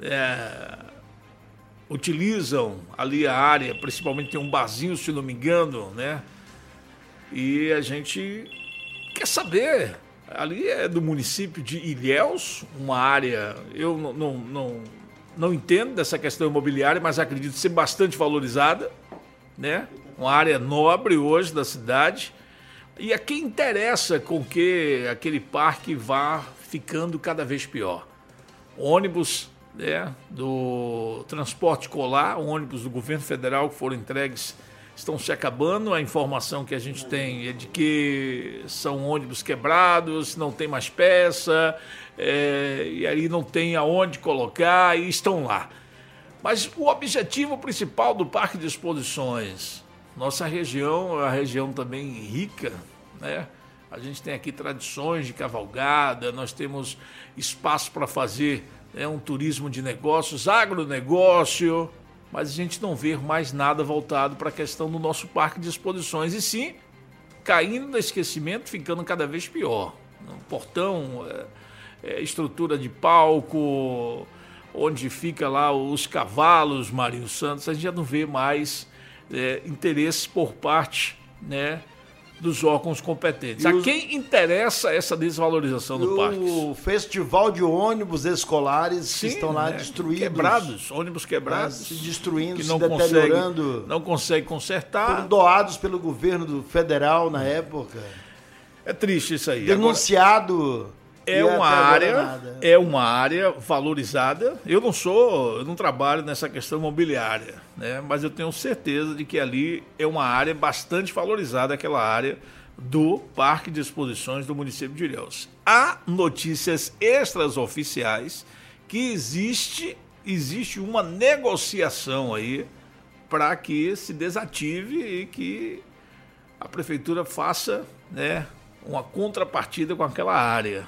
utilizam ali a área, principalmente tem um barzinho, se não me engano, né? E a gente quer saber, ali é do município de Ilhéus, uma área, eu não entendo dessa questão imobiliária, mas acredito ser bastante valorizada, né? Uma área nobre hoje da cidade. E a quem interessa com que aquele parque vá ficando cada vez pior. Ônibus, né, do transporte escolar, ônibus do governo federal que foram entregues estão se acabando. A informação que a gente tem é de que são ônibus quebrados, não tem mais peça, e aí não tem aonde colocar e estão lá. Mas o objetivo principal do Parque de Exposições, nossa região é uma região também rica, né? A gente tem aqui tradições de cavalgada, nós temos espaço para fazer um turismo de negócios, agronegócio, mas a gente não vê mais nada voltado para a questão do nosso parque de exposições, e sim, caindo no esquecimento, ficando cada vez pior. Um portão, estrutura de palco, onde fica lá os cavalos, Marinho Santos, a gente já não vê mais interesse por parte né, dos órgãos competentes. A quem interessa essa desvalorização do parque? O festival de ônibus escolares que estão lá destruídos. Quebrados, ônibus quebrados. Se destruindo, que se deteriorando. Não consegue consertar. Foram doados pelo governo federal na época. É triste isso aí. Denunciado. Agora, é uma área valorizada. Eu não trabalho nessa questão imobiliária, né? Mas eu tenho certeza de que ali é uma área bastante valorizada, aquela área do Parque de Exposições do município de Ilhéus. Há notícias extraoficiais que existe uma negociação aí para que se desative e que a prefeitura faça, né, uma contrapartida com aquela área.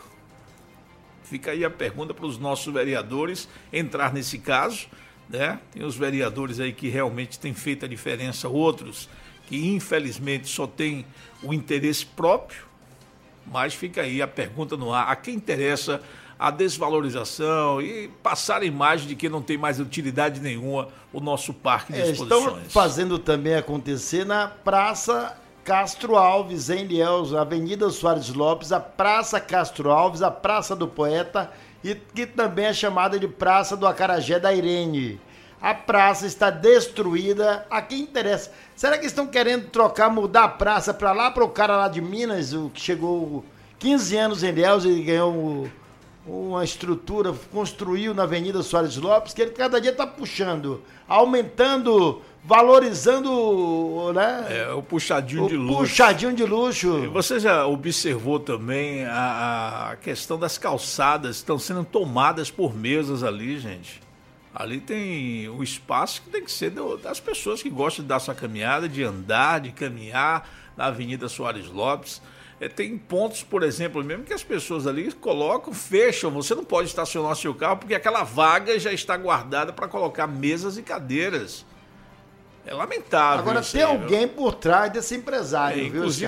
Fica aí a pergunta para os nossos vereadores entrar nesse caso, né? Tem os vereadores aí que realmente têm feito a diferença, outros que infelizmente só têm o interesse próprio, mas fica aí a pergunta no ar. A quem interessa a desvalorização e passar a imagem de que não tem mais utilidade nenhuma o nosso parque de exposições. Estão fazendo também acontecer na Praça Castro Alves, em Ilhéus, Avenida Soares Lopes, a Praça Castro Alves, a Praça do Poeta, e que também é chamada de Praça do Acarajé da Irene. A praça está destruída. A quem interessa? Será que estão querendo mudar a praça para lá, para o cara lá de Minas, o que chegou 15 anos em Ilhéus e ganhou uma estrutura, construiu na Avenida Soares Lopes, que ele cada dia está puxando, aumentando, valorizando, né? O puxadinho de luxo. Puxadinho de luxo. E você já observou também a questão das calçadas, estão sendo tomadas por mesas ali, gente. Ali tem o espaço que tem que ser das pessoas que gostam de dar sua caminhada, de andar, de caminhar na Avenida Soares Lopes. Tem pontos, por exemplo, mesmo que as pessoas ali colocam, fecham, você não pode estacionar seu carro porque aquela vaga já está guardada para colocar mesas e cadeiras. É lamentável. Agora tem alguém por trás desse empresário,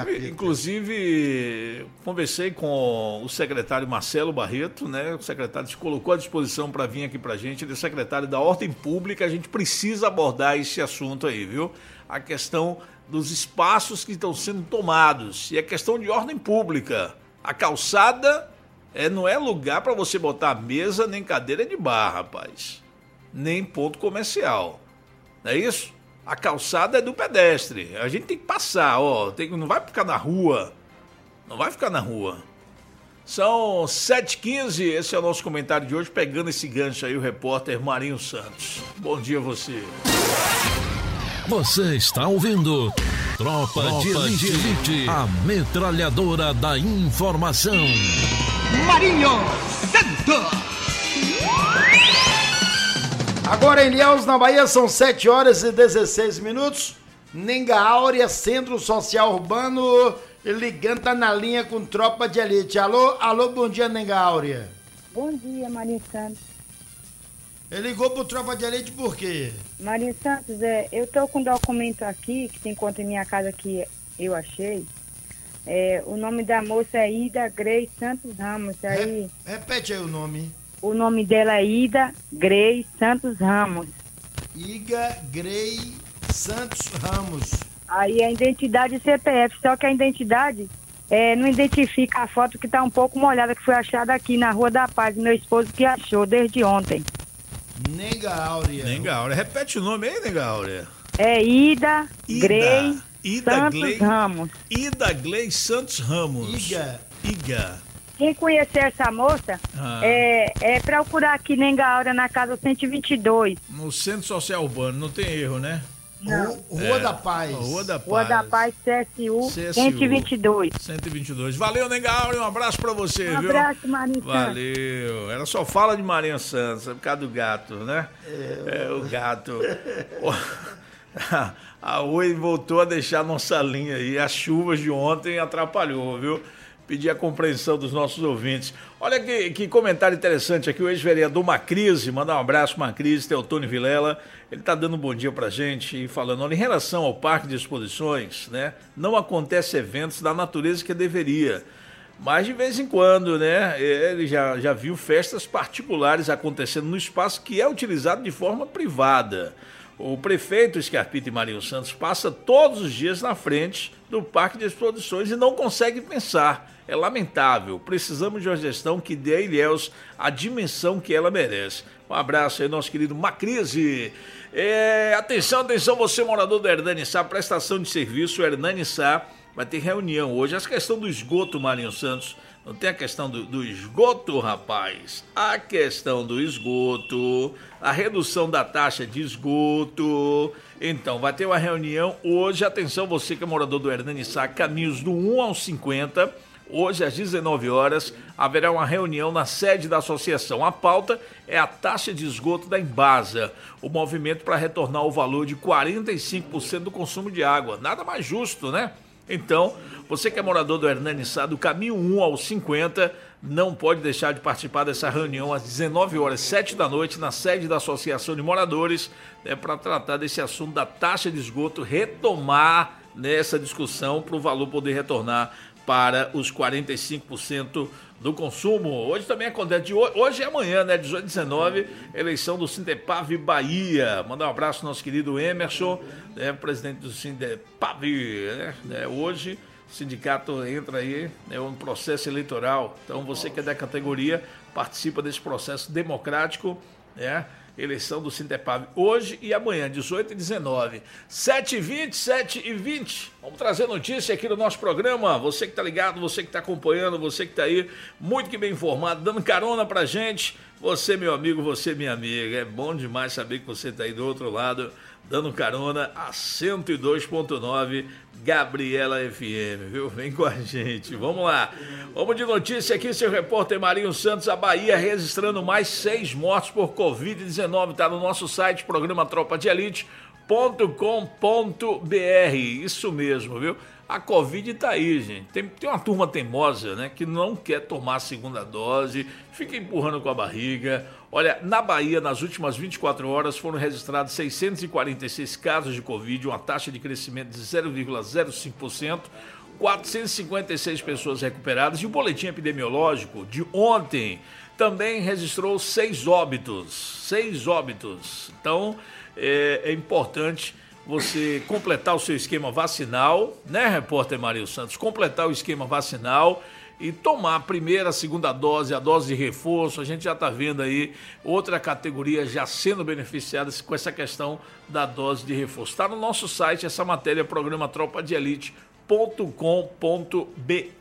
Inclusive, conversei com o secretário Marcelo Barreto, né? O secretário se colocou à disposição para vir aqui para a gente. Ele é secretário da Ordem Pública, a gente precisa abordar esse assunto aí, viu? A questão dos espaços que estão sendo tomados. E a questão de ordem pública. A calçada não é lugar para você botar mesa nem cadeira de bar, rapaz. Nem ponto comercial. Não é isso? A calçada é do pedestre. A gente tem que passar, não vai ficar na rua. Não vai ficar na rua. São 7h15, esse é o nosso comentário de hoje, pegando esse gancho aí, o repórter Marinho Santos. Bom dia a você. Você está ouvindo Tropa de Elite, a metralhadora da informação. Marinho Santos. Agora em Ilhéus, na Bahia, são 7h16. Nenga Áurea, Centro Social Urbano, ligando, tá na linha com Tropa de Elite. Alô, bom dia, Nenga Áurea. Bom dia, Marinho Santos. Ele ligou pro Tropa de Elite por quê? Marinho Santos, eu tô com um documento aqui, que se encontra em minha casa que eu achei. O nome da moça é Ida Grey Santos Ramos. Aí, repete aí o nome. O nome dela é Ida Grey Santos Ramos. Ida Grey Santos Ramos. Aí a identidade e CPF, só que a identidade não identifica a foto que tá um pouco molhada, que foi achada aqui na Rua da Paz, meu esposo que achou desde ontem. Nenga Áurea. Repete o nome aí, Nenga Áurea. É Ida Grey Santos Ramos. Ida Grey Santos Ramos. Iga. Quem conhecer essa moça, procurar aqui Nenga Áurea na casa 122. No Centro Social Urbano, não tem erro, né? Não. Rua da Paz. Rua da Paz, CSU 122. 122. Valeu, Nenga Áurea, um abraço pra você, viu? Um abraço, Marinho Santos. Valeu. Ela só fala de Marinho Santos, é por causa do gato, né? O gato. A Oi voltou a deixar nossa linha aí. As chuvas de ontem atrapalhou, viu? Pedir a compreensão dos nossos ouvintes. Olha que comentário interessante aqui, o ex-vereador Macrise, mandar um abraço, Macrise, Teotônio Vilela, ele está dando um bom dia pra gente e falando, olha, em relação ao Parque de Exposições, né, não acontece eventos da natureza que deveria, mas de vez em quando, né, ele já viu festas particulares acontecendo no espaço que é utilizado de forma privada. O prefeito Scarpita e Marinho Santos passa todos os dias na frente do Parque de Exposições e não consegue pensar. É lamentável. Precisamos de uma gestão que dê a Ilhéus a dimensão que ela merece. Um abraço aí, nosso querido Macrise. Atenção, você morador do Hernani Sá, prestação de serviço Hernani Sá, vai ter reunião hoje. Essa questão do esgoto, Marinho Santos, não tem a questão do esgoto, rapaz. A questão do esgoto, a redução da taxa de esgoto. Então, vai ter uma reunião hoje. Atenção, você que é morador do Hernani Sá, caminhos do 1 ao 50. Hoje, às 19 horas, haverá uma reunião na sede da associação. A pauta é a taxa de esgoto da Embasa. O movimento para retornar o valor de 45% do consumo de água. Nada mais justo, né? Então, você que é morador do Hernani Sá, do caminho 1 ao 50, não pode deixar de participar dessa reunião às 19 horas, 7 da noite, na sede da Associação de Moradores, para tratar desse assunto da taxa de esgoto, retomar nessa discussão para o valor poder retornar para os 45% do consumo. Hoje também acontece, hoje e amanhã, né, 18 e 19, eleição do Sindepav Bahia. Mandar um abraço ao nosso querido Emerson, presidente do Sindepav, né? Hoje o sindicato entra aí, um processo eleitoral. Então você que é da categoria, participa desse processo democrático, né? Eleição do Sindepav hoje e amanhã, 18 e 19. 7h20, 7h20. Vamos trazer notícia aqui no nosso programa. Você que tá ligado, você que tá acompanhando, você que tá aí, muito que bem informado, dando carona pra gente. Você, meu amigo, você, minha amiga. É bom demais saber que você tá aí do outro lado, dando carona a 102.9 Gabriela FM, viu? Vem com a gente, vamos lá. Vamos de notícia aqui, seu repórter Marinho Santos. A Bahia registrando mais 6 mortes por Covid-19, tá no nosso site, programa Tropa de Elite.com.br. Isso mesmo, viu? A Covid tá aí, gente. Tem uma turma teimosa, né, que não quer tomar a segunda dose, fica empurrando com a barriga. Olha, na Bahia, nas últimas 24 horas, foram registrados 646 casos de Covid, uma taxa de crescimento de 0,05%, 456 pessoas recuperadas. E o boletim epidemiológico de ontem também registrou 6 óbitos. 6 óbitos. Então, é importante você completar o seu esquema vacinal, né, repórter Marinho Santos? Completar o esquema vacinal e tomar a primeira, a segunda dose, a dose de reforço. A gente já está vendo aí outra categoria já sendo beneficiada com essa questão da dose de reforço. Está no nosso site essa matéria, programa Tropa de Elite.com.br.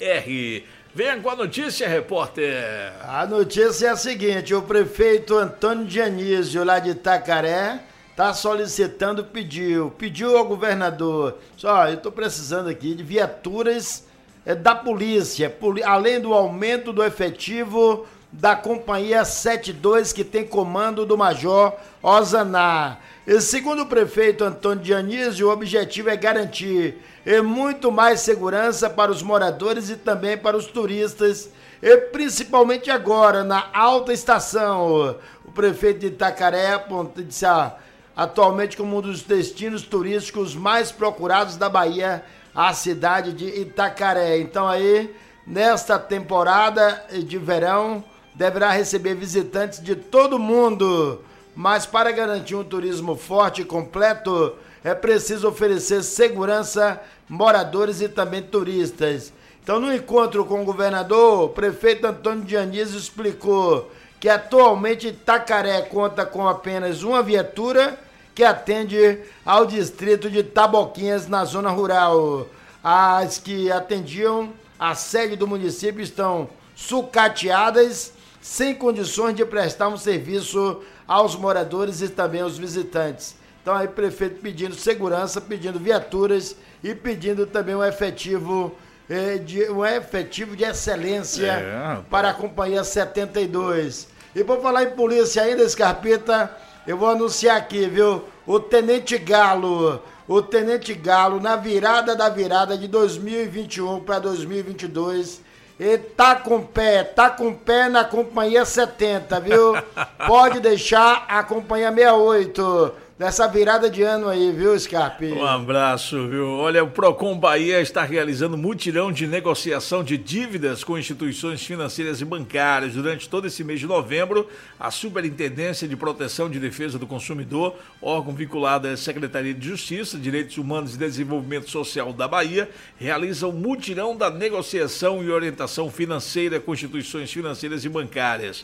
Venha com a notícia, repórter. A notícia é a seguinte: o prefeito Antônio Dionísio, lá de Itacaré, está solicitando, pediu ao governador, eu estou precisando aqui de viaturas da polícia, além do aumento do efetivo da companhia 72, que tem comando do Major Ozaná. E segundo o prefeito Antônio Dionísio, o objetivo é garantir muito mais segurança para os moradores e também para os turistas, e principalmente agora, na alta estação. O prefeito de Itacaré disse atualmente como um dos destinos turísticos mais procurados da Bahia, a cidade de Itacaré. Então aí, nesta temporada de verão, deverá receber visitantes de todo mundo. Mas para garantir um turismo forte e completo, é preciso oferecer segurança, moradores e também turistas. Então, no encontro com o governador, o prefeito Antônio Dionísio explicou que atualmente Itacaré conta com apenas uma viatura que atende ao distrito de Taboquinhas, na zona rural. As que atendiam a sede do município estão sucateadas, sem condições de prestar um serviço aos moradores e também aos visitantes. Então aí o prefeito pedindo segurança, pedindo viaturas e pedindo também um efetivo de excelência para a companhia 72. E por falar em polícia ainda, Scarpita, eu vou anunciar aqui, viu? O Tenente Galo, na virada de 2021 para 2022, ele tá com pé na companhia 70, viu? Pode deixar a companhia 68. nessa virada de ano aí, viu, Scarpe? Um abraço, viu? Olha, o Procon Bahia está realizando mutirão de negociação de dívidas com instituições financeiras e bancárias. Durante todo esse mês de novembro, a Superintendência de Proteção e Defesa do Consumidor, órgão vinculado à Secretaria de Justiça, Direitos Humanos e Desenvolvimento Social da Bahia, realiza o mutirão da negociação e orientação financeira com instituições financeiras e bancárias.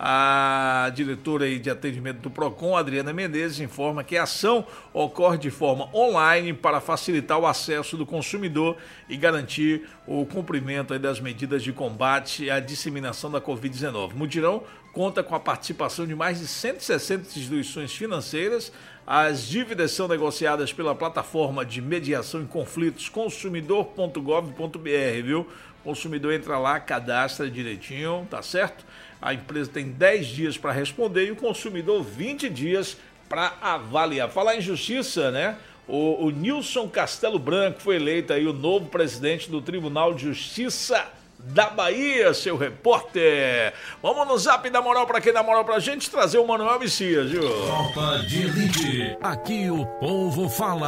A diretora de atendimento do Procon, Adriana Menezes, informa que a ação ocorre de forma online para facilitar o acesso do consumidor e garantir o cumprimento das medidas de combate à disseminação da Covid-19. O mutirão conta com a participação de mais de 160 instituições financeiras. As dívidas são negociadas pela plataforma de mediação em conflitos consumidor.gov.br, viu? O consumidor entra lá, cadastra direitinho, tá certo? A empresa tem 10 dias para responder e o consumidor 20 dias para avaliar. Falar em justiça, né? O Nilson Castelo Branco foi eleito aí o novo presidente do Tribunal de Justiça da Bahia, seu repórter. Vamos no zap da moral para quem dá moral pra gente, trazer o Manuel Messias, viu? Tropa de Elite, aqui o povo fala.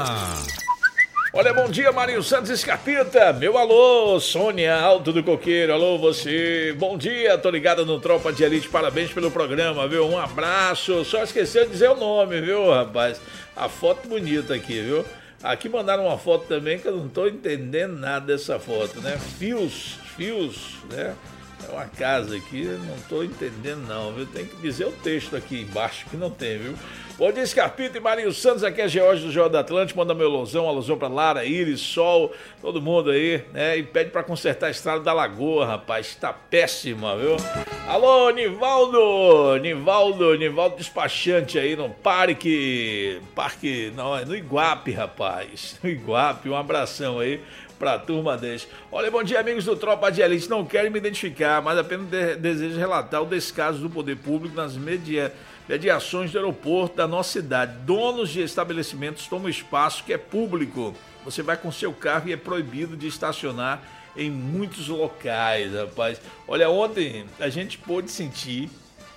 Olha, bom dia, Marinho Santos Escapita. Meu alô, Sônia Alto do Coqueiro. Alô, você. Bom dia, tô ligado no Tropa de Elite. Parabéns pelo programa, viu? Um abraço. Só esqueceu de dizer o nome, viu, rapaz? A foto bonita aqui, viu? Aqui mandaram uma foto também que eu não tô entendendo nada dessa foto, né? Fios, né? É uma casa aqui, não tô entendendo não, viu? Tem que dizer o texto aqui embaixo que não tem, viu? Bom dia, Scarpito e Marinho Santos, aqui é George do Jornal do Atlântico, manda meu alusão pra Lara, Iris, Sol, todo mundo aí, né? E pede pra consertar a estrada da Lagoa, rapaz, tá péssima, viu? Alô, Nivaldo despachante aí no parque, não, é no Iguape, rapaz, no Iguape, um abração aí pra turma desse. Olha, bom dia, amigos do Tropa de Elite, não quero me identificar, mas apenas desejo relatar o descaso do poder público nas mediações do aeroporto da nossa cidade. Donos de estabelecimentos tomam espaço que é público. Você vai com seu carro e é proibido de estacionar em muitos locais, rapaz. Olha, ontem a gente pôde sentir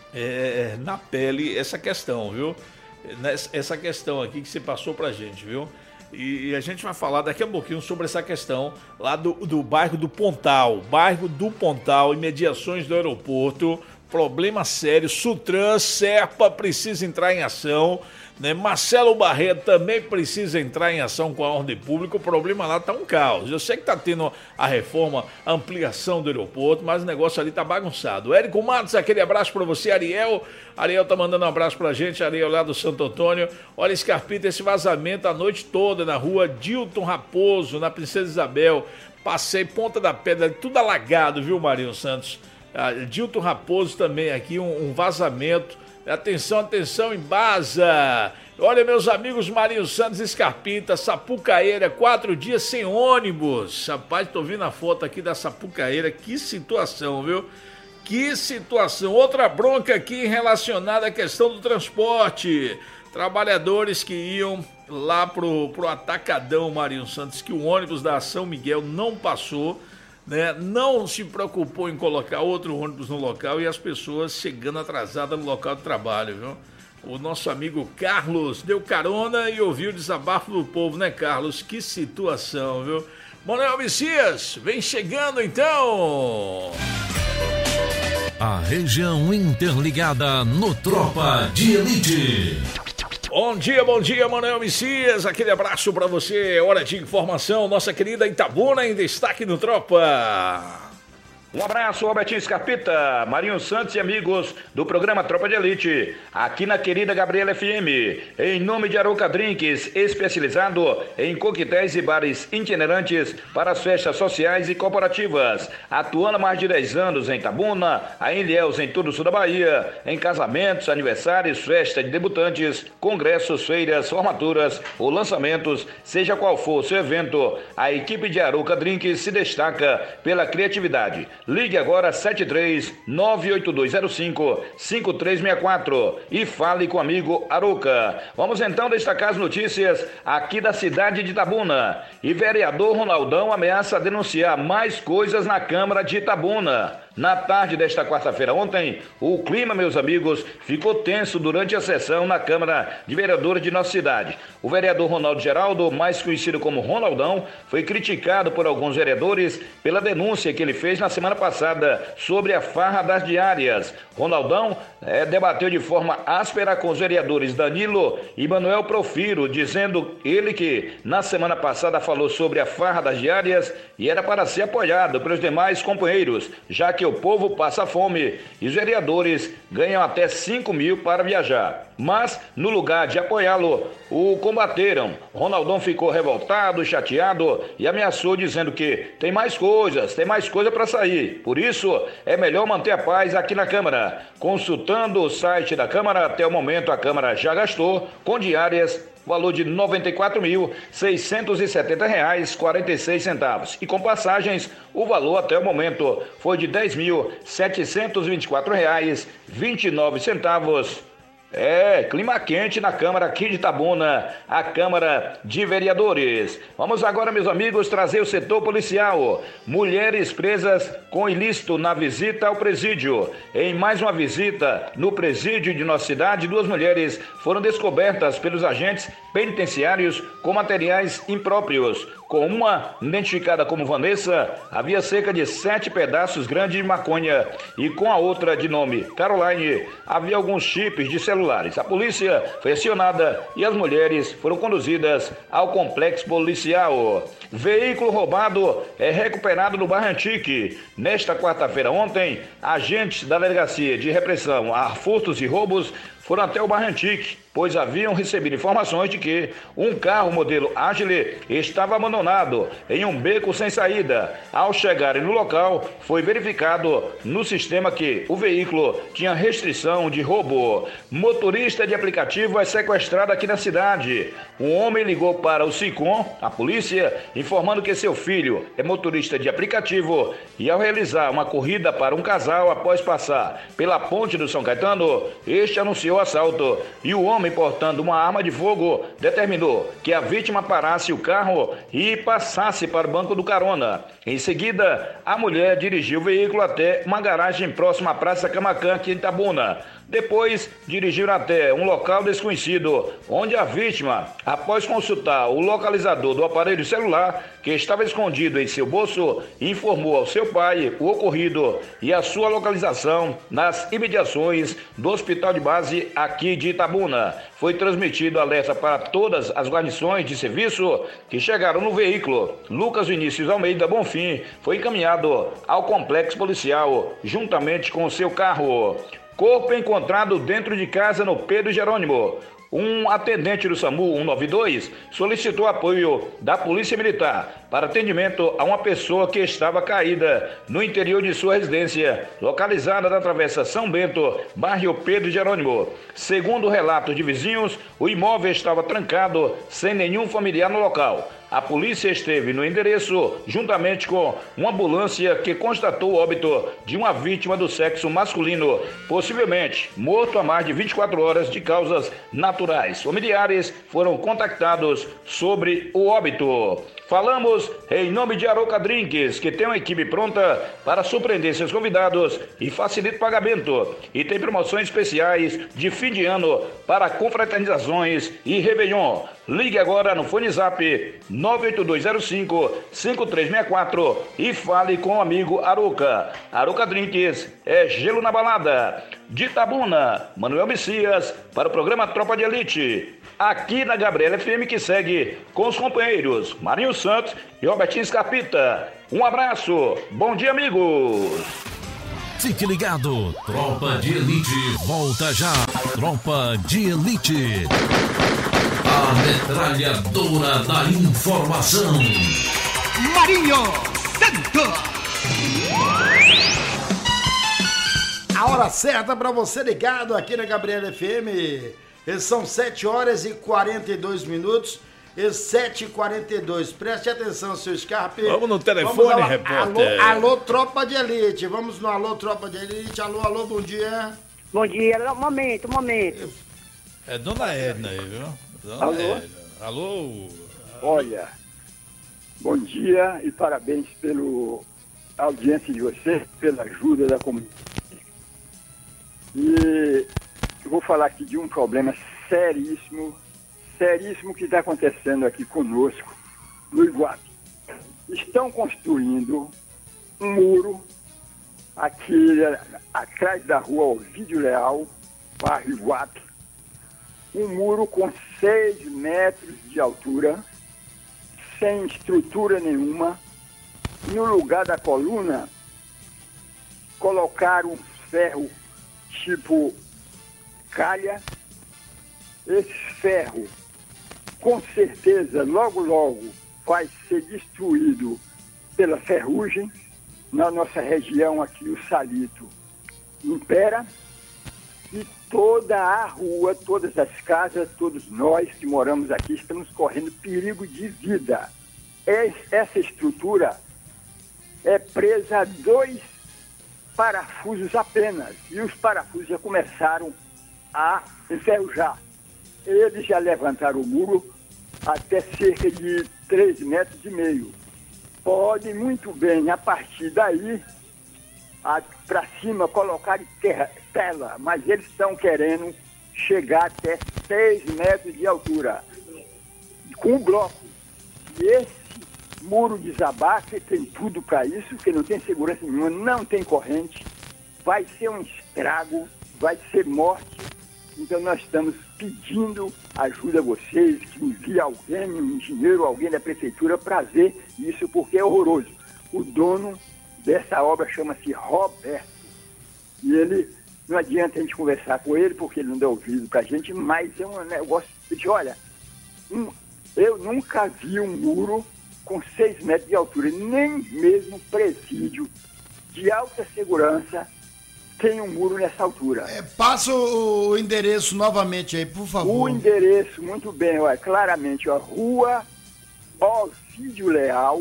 na pele essa questão, viu? Essa questão aqui que você passou pra gente, viu? E a gente vai falar daqui a pouquinho sobre essa questão lá do bairro do Pontal. Bairro do Pontal, imediações do aeroporto. Problema sério, Sutran, Serpa precisa entrar em ação, né? Marcelo Barreto também precisa entrar em ação com a ordem pública. O problema lá tá um caos. Eu sei que tá tendo a reforma, a ampliação do aeroporto, mas o negócio ali tá bagunçado. Érico Matos, aquele abraço pra você. Ariel tá mandando um abraço pra gente, Ariel lá do Santo Antônio. Olha, Scarpita, esse vazamento a noite toda na rua Dilton Raposo, na Princesa Isabel. Passei Ponta da Pedra, tudo alagado, viu, Marinho Santos? Dilton Raposo também aqui, um vazamento. Atenção, Embasa. Olha, meus amigos Marinho Santos Escarpita, Sapucaeira, 4 dias sem ônibus. Rapaz, tô vendo a foto aqui da Sapucaeira, que situação, viu? Que situação. Outra bronca aqui relacionada à questão do transporte. Trabalhadores que iam lá pro Atacadão, Marinho Santos, que o ônibus da São Miguel não passou, né? Não se preocupou em colocar outro ônibus no local e as pessoas chegando atrasadas no local de trabalho, viu? O nosso amigo Carlos deu carona e ouviu o desabafo do povo, né, Carlos? Que situação, viu? Manuel Messias, vem chegando então! A região interligada no Tropa de Elite. Bom dia, Manuel Messias, aquele abraço pra você, hora de informação, nossa querida Itabuna em destaque no Tropa. Um abraço, Robertinho Escarpita, Marinho Santos e amigos do programa Tropa de Elite, aqui na querida Gabriela FM, em nome de Arouca Drinks, especializado em coquetéis e bares itinerantes para as festas sociais e corporativas, atuando há mais de 10 anos em Itabuna, em Ilhéus, em todo o sul da Bahia, em casamentos, aniversários, festa de debutantes, congressos, feiras, formaturas ou lançamentos, seja qual for o seu evento, a equipe de Arouca Drinks se destaca pela criatividade. Ligue agora 73-98205-5364 e fale com o amigo Arouca. Vamos então destacar as notícias aqui da cidade de Itabuna. E vereador Ronaldão ameaça denunciar mais coisas na Câmara de Itabuna. Na tarde desta quarta-feira ontem, o clima, meus amigos, ficou tenso durante a sessão na Câmara de Vereadores de nossa cidade. O vereador Ronaldo Geraldo, mais conhecido como Ronaldão, foi criticado por alguns vereadores pela denúncia que ele fez na semana passada sobre a farra das diárias. Ronaldão debateu de forma áspera com os vereadores Danilo e Manuel Profiro, dizendo ele que na semana passada falou sobre a farra das diárias e era para ser apoiado pelos demais companheiros, já que o povo passa fome e os vereadores ganham até 5 mil para viajar. Mas, no lugar de apoiá-lo, o combateram. Ronaldão ficou revoltado, chateado e ameaçou dizendo que tem mais coisa para sair. Por isso, é melhor manter a paz aqui na Câmara. Consultando o site da Câmara, até o momento a Câmara já gastou com diárias valor de R$ 94.670,46. E com passagens, o valor até o momento foi de R$ 10.724,29. Clima quente na Câmara aqui de Itabuna, a Câmara de Vereadores. Vamos agora, meus amigos, trazer o setor policial. Mulheres presas com ilícito na visita ao presídio. Em mais uma visita no presídio de nossa cidade, 2 mulheres foram descobertas pelos agentes penitenciários com materiais impróprios. Com uma, identificada como Vanessa, havia cerca de 7 pedaços grandes de maconha e com a outra, de nome Caroline, havia alguns chips de celulares. A polícia foi acionada e as mulheres foram conduzidas ao complexo policial. Veículo roubado é recuperado no bairro Antique. Nesta quarta-feira ontem, agentes da Delegacia de Repressão a Furtos e Roubos foram até o bairro Antique, pois haviam recebido informações de que um carro modelo Agile estava abandonado em um beco sem saída. Ao chegarem no local, foi verificado no sistema que o veículo tinha restrição de roubo. Motorista de aplicativo é sequestrado aqui na cidade. Um homem ligou para o SICOM, a polícia, informando que seu filho é motorista de aplicativo e ao realizar uma corrida para um casal após passar pela ponte do São Caetano, este anunciou o assalto e o homem, portando uma arma de fogo, determinou que a vítima parasse o carro e passasse para o banco do carona. Em seguida, a mulher dirigiu o veículo até uma garagem próxima à Praça Camacan, aqui em Itabuna. Depois, dirigiram até um local desconhecido, onde a vítima, após consultar o localizador do aparelho celular, que estava escondido em seu bolso, informou ao seu pai o ocorrido e a sua localização nas imediações do hospital de base aqui de Itabuna. Foi transmitido alerta para todas as guarnições de serviço que chegaram no veículo. Lucas Vinícius Almeida Bonfim foi encaminhado ao complexo policial juntamente com o seu carro. Corpo encontrado dentro de casa no Pedro Jerônimo. Um atendente do SAMU 192 solicitou apoio da Polícia Militar para atendimento a uma pessoa que estava caída no interior de sua residência, localizada na Travessa São Bento, bairro Pedro Jerônimo. Segundo relatos de vizinhos, o imóvel estava trancado, sem nenhum familiar no local. A polícia esteve no endereço juntamente com uma ambulância que constatou o óbito de uma vítima do sexo masculino, possivelmente morto há mais de 24 horas de causas naturais. Familiares foram contactados sobre o óbito. Falamos em nome de Aroca Drinks, que tem uma equipe pronta para surpreender seus convidados e facilita o pagamento. E tem promoções especiais de fim de ano para confraternizações e Réveillon. Ligue agora no Fone Zap 98205-5364 e fale com o amigo Aroca. Aroca Drinks é gelo na balada. De Itabuna, Manuel Messias para o programa Tropa de Elite. Aqui na Gabriela FM, que segue com os companheiros Marinho Santos e Robertinho Scarpita. Um abraço, bom dia, amigos! Fique ligado, Tropa de Elite volta já. Tropa de Elite, a metralhadora da informação. Marinho Santos. A hora certa para você ligado aqui na Gabriela FM. São 7 horas e 42 minutos. 7h42. Preste atenção, seu Scarpe. Vamos no telefone, repórter. Alô, Tropa de Elite. Vamos no alô, Tropa de Elite. Alô, bom dia. Bom dia. Um momento. É Dona Edna aí, viu? Alô? Edna. Alô? Olha, bom dia e parabéns pelo audiência de vocês, pela ajuda da comunidade. E eu vou falar aqui de um problema seríssimo que está acontecendo aqui conosco, no Iguape. Estão construindo um muro aqui atrás da rua Ovídio Leal, bairro Iguape, um muro com 6 metros de altura, sem estrutura nenhuma. No lugar da coluna, colocaram um ferro tipo calha. Esse ferro, com certeza, logo vai ser destruído pela ferrugem. Na nossa região aqui, o salito impera. E toda a rua, todas as casas, todos nós que moramos aqui, estamos correndo perigo de vida. Essa estrutura é presa a 2 parafusos apenas. E os parafusos já começaram a enferrujar. Eles já levantaram o muro até cerca de 3,5 metros. Podem muito bem, a partir daí, para cima, colocar tela, mas eles estão querendo chegar até 6 metros de altura, com um bloco. E esse muro desabar, que tem tudo para isso, que não tem segurança nenhuma, não tem corrente, vai ser um estrago, vai ser morte. Então nós estamos pedindo ajuda a vocês, que envie alguém, um engenheiro, alguém da prefeitura, para ver isso, porque é horroroso. O dono dessa obra chama-se Roberto. E ele, não adianta a gente conversar com ele, porque ele não dá ouvido para a gente, mas é um negócio de, olha, eu nunca vi um muro com 6 metros de altura, nem mesmo presídio de alta segurança tem um muro nessa altura. Passa o endereço novamente aí, por favor. O endereço, muito bem, olha, claramente, ó, Rua Ovídio Leal,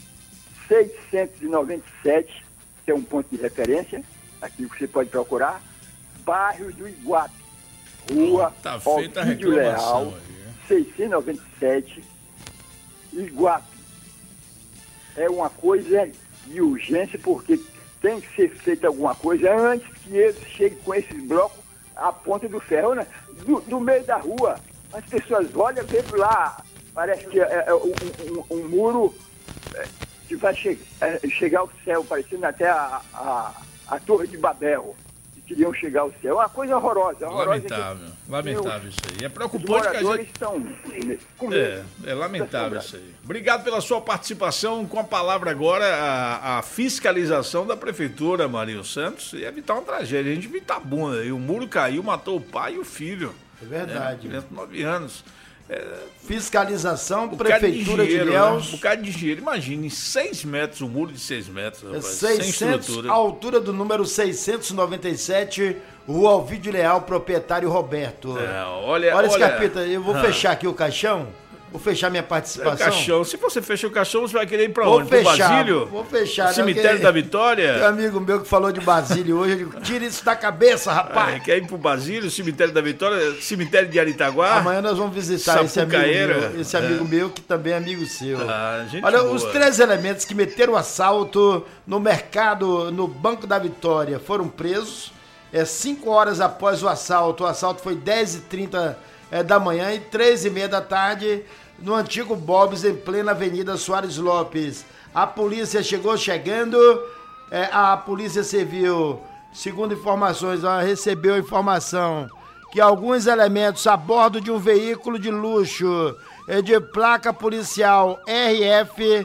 697, que é um ponto de referência, aqui que você pode procurar, bairro do Iguape, Rua Ovídio Leal, 697, Iguape. É uma coisa de urgência, porque tem que ser feita alguma coisa antes que eles cheguem com esses blocos à ponta do ferro, né? Do meio da rua. As pessoas olham, vê lá, parece que é um muro que vai chegar ao céu, parecendo até a Torre de Babel, que queriam chegar ao céu. É uma coisa horrorosa. Lamentável isso aí. É preocupante que a gente... estão É lamentável isso aí. Obrigado pela sua participação. Com a palavra agora, a fiscalização da prefeitura, Marinho Santos, e evitar uma tragédia. A gente viu Itabuna, e o muro caiu, matou o pai e o filho. É verdade. 9 anos. Fiscalização, Prefeitura de Ilhéus. Um bocado de dinheiro. Imagine, 6 metros, um muro de 6 metros. Rapaz, 600, sem estrutura. A altura do número 697, Rua Ovídio Leal, proprietário Roberto. Olha, Scarpita, eu vou fechar aqui o caixão. Vou fechar minha participação. O caixão. Se você fecha o caixão, você vai querer ir pra onde? Pro Basílio? Vou fechar. Cemitério da Vitória? Tem um amigo meu que falou de Basílio hoje, eu digo, tira isso da cabeça, rapaz. Quer ir pro Basílio, Cemitério da Vitória, Cemitério de Aritaguá? Amanhã nós vamos visitar esse amigo meu, que também é amigo seu. Olha, os 3 elementos que meteram o assalto no mercado, no Banco da Vitória, foram presos. 5 horas após o assalto foi 10h30 da manhã e 3h30 da tarde, no antigo Bob's, em plena Avenida Soares Lopes. A polícia chegando, a Polícia Civil, segundo informações, recebeu informação que alguns elementos a bordo de um veículo de luxo de placa policial RF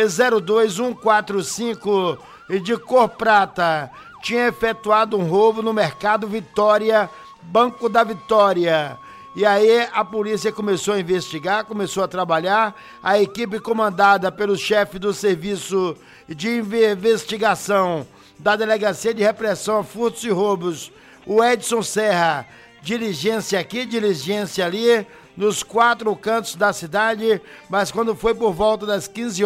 02145 de cor prata tinha efetuado um roubo no Mercado Vitória, Banco da Vitória. E aí a polícia começou a investigar, começou a trabalhar, a equipe comandada pelo chefe do serviço de investigação da Delegacia de Repressão a Furtos e Roubos, o Edson Serra, diligência aqui, diligência ali, nos 4 cantos da cidade, mas quando foi por volta das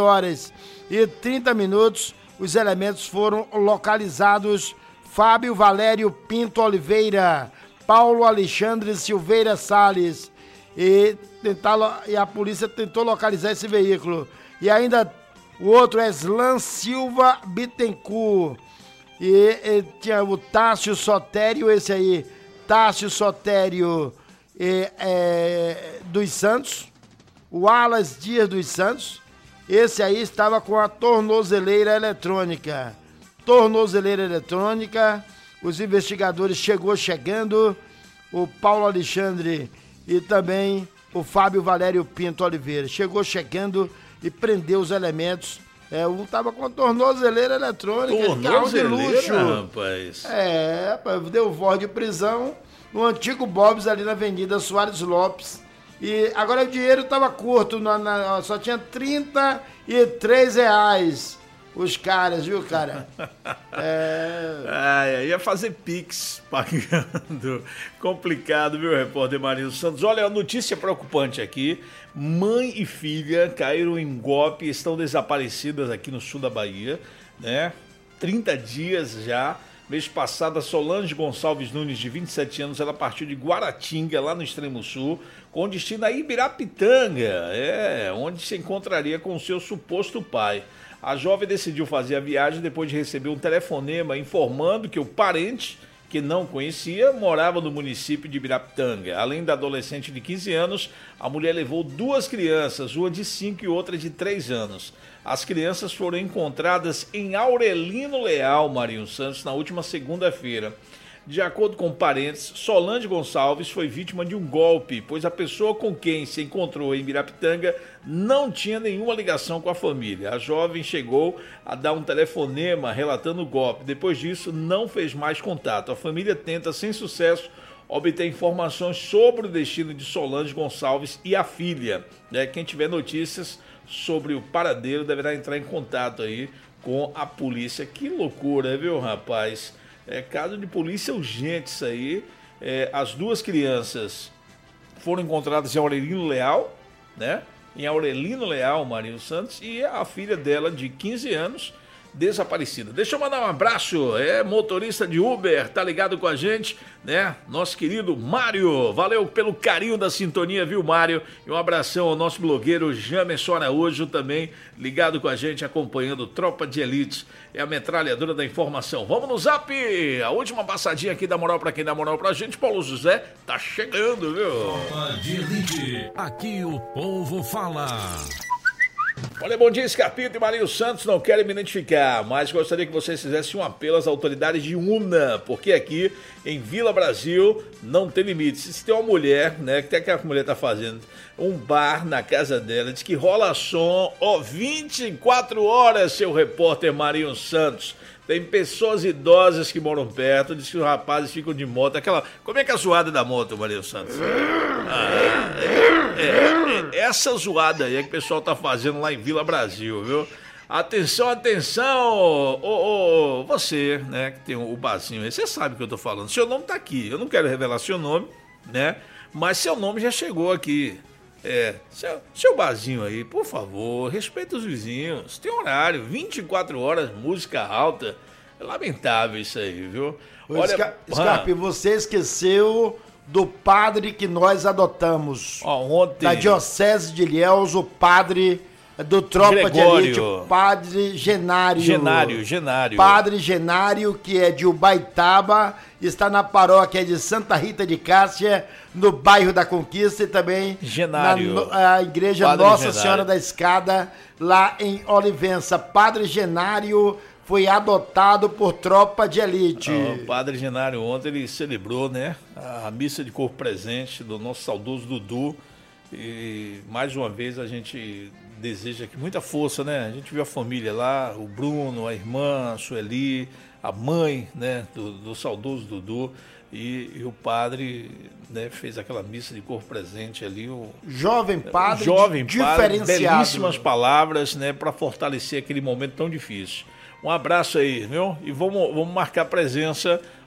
15h30, os elementos foram localizados. Fábio Valério Pinto Oliveira, Paulo Alexandre Silveira Salles, e a polícia tentou localizar esse veículo. E ainda O outro é Slan Silva Bittencourt. E tinha o Tássio Sotério, esse aí, Tássio Sotério dos Santos. O Alas Dias dos Santos. Esse aí estava com a tornozeleira eletrônica. Os investigadores chegando, o Paulo Alexandre e também o Fábio Valério Pinto Oliveira. Chegando e prendeu os elementos. Um tava com a tornozeleira eletrônica, carro de luxo. Rapaz. Deu voz de prisão no antigo Bob's ali na Avenida Soares Lopes. E agora o dinheiro tava curto, só tinha R$33. Os caras, viu, cara? Ia fazer Pix pagando. Complicado, viu, repórter Marinho Santos? Olha, a notícia preocupante aqui. Mãe e filha caíram em golpe e estão desaparecidas aqui no sul da Bahia, né? 30 dias já. Mês passado, a Solange Gonçalves Nunes, de 27 anos, ela partiu de Guaratinga, lá no extremo sul, com destino a Ibirapitanga, onde se encontraria com o seu suposto pai. A jovem decidiu fazer a viagem depois de receber um telefonema informando que o parente, que não conhecia, morava no município de Ibirapitanga. Além da adolescente de 15 anos, a mulher levou 2 crianças, uma de 5 e outra de 3 anos. As crianças foram encontradas em Aurelino Leal, Marinho Santos, na última segunda-feira. De acordo com parentes, Solange Gonçalves foi vítima de um golpe, pois a pessoa com quem se encontrou em Ibirapitanga não tinha nenhuma ligação com a família. A jovem chegou a dar um telefonema relatando o golpe. Depois disso, não fez mais contato. A família tenta, sem sucesso, obter informações sobre o destino de Solange Gonçalves e a filha. Quem tiver notícias sobre o paradeiro deverá entrar em contato aí com a polícia. Que loucura, viu, rapaz? Caso de polícia urgente isso aí. As 2 crianças foram encontradas em Aurelino Leal, né? Em Aurelino Leal, Marinho Santos, e a filha dela, de 15 anos, desaparecida. Deixa eu mandar um abraço, motorista de Uber, tá ligado com a gente, né? Nosso querido Mário, valeu pelo carinho da sintonia, viu, Mário? E um abração ao nosso blogueiro Jamerson Araújo, também ligado com a gente, acompanhando Tropa de Elite, a metralhadora da informação. Vamos no Zap, a última passadinha aqui da moral pra quem dá moral pra gente. Paulo José tá chegando, viu? Tropa de Elite, aqui o povo fala. Olha, bom dia, Scarpito e Marinho Santos, não querem me identificar, mas gostaria que vocês fizessem um apelo às autoridades de Una, porque aqui em Vila Brasil não tem limite. Se tem uma mulher, né, que a mulher tá fazendo um bar na casa dela, diz que rola som, 24 horas, seu repórter Marinho Santos. Tem pessoas idosas que moram perto, diz que os rapazes ficam de moto. Como é que é a zoada da moto, Marinho Santos? Essa zoada aí é que o pessoal tá fazendo lá em Vila Brasil, viu? Atenção, atenção! Você, né, que tem o barzinho aí, você sabe o que eu tô falando. Seu nome tá aqui, eu não quero revelar seu nome, né? Mas seu nome já chegou aqui. Seu barzinho aí, por favor, respeita os vizinhos. Tem horário, 24 horas, música alta. É lamentável isso aí, viu? Olha, Scarpe, você esqueceu do padre que nós adotamos. Ontem. Da Diocese de Ilhéus, o padre do Tropa de Elite, o padre Genário. Genário. Padre Genário, que é de Ubaitaba, está na paróquia de Santa Rita de Cássia, no bairro da Conquista, e também a igreja padre Nossa Genário. Senhora da Escada, lá em Olivença. Padre Genário foi adotado por Tropa de Elite. O padre Genário ontem ele celebrou, né, a missa de corpo presente do nosso saudoso Dudu. E mais uma vez a gente deseja aqui muita força, né? A gente viu a família lá, o Bruno, a irmã, a Sueli, a mãe, né, do saudoso Dudu. E o padre, né, fez aquela missa de corpo presente ali. O jovem padre diferenciado. Belíssimas palavras, né, para fortalecer aquele momento tão difícil. Um abraço aí, viu? E vamos marcar presença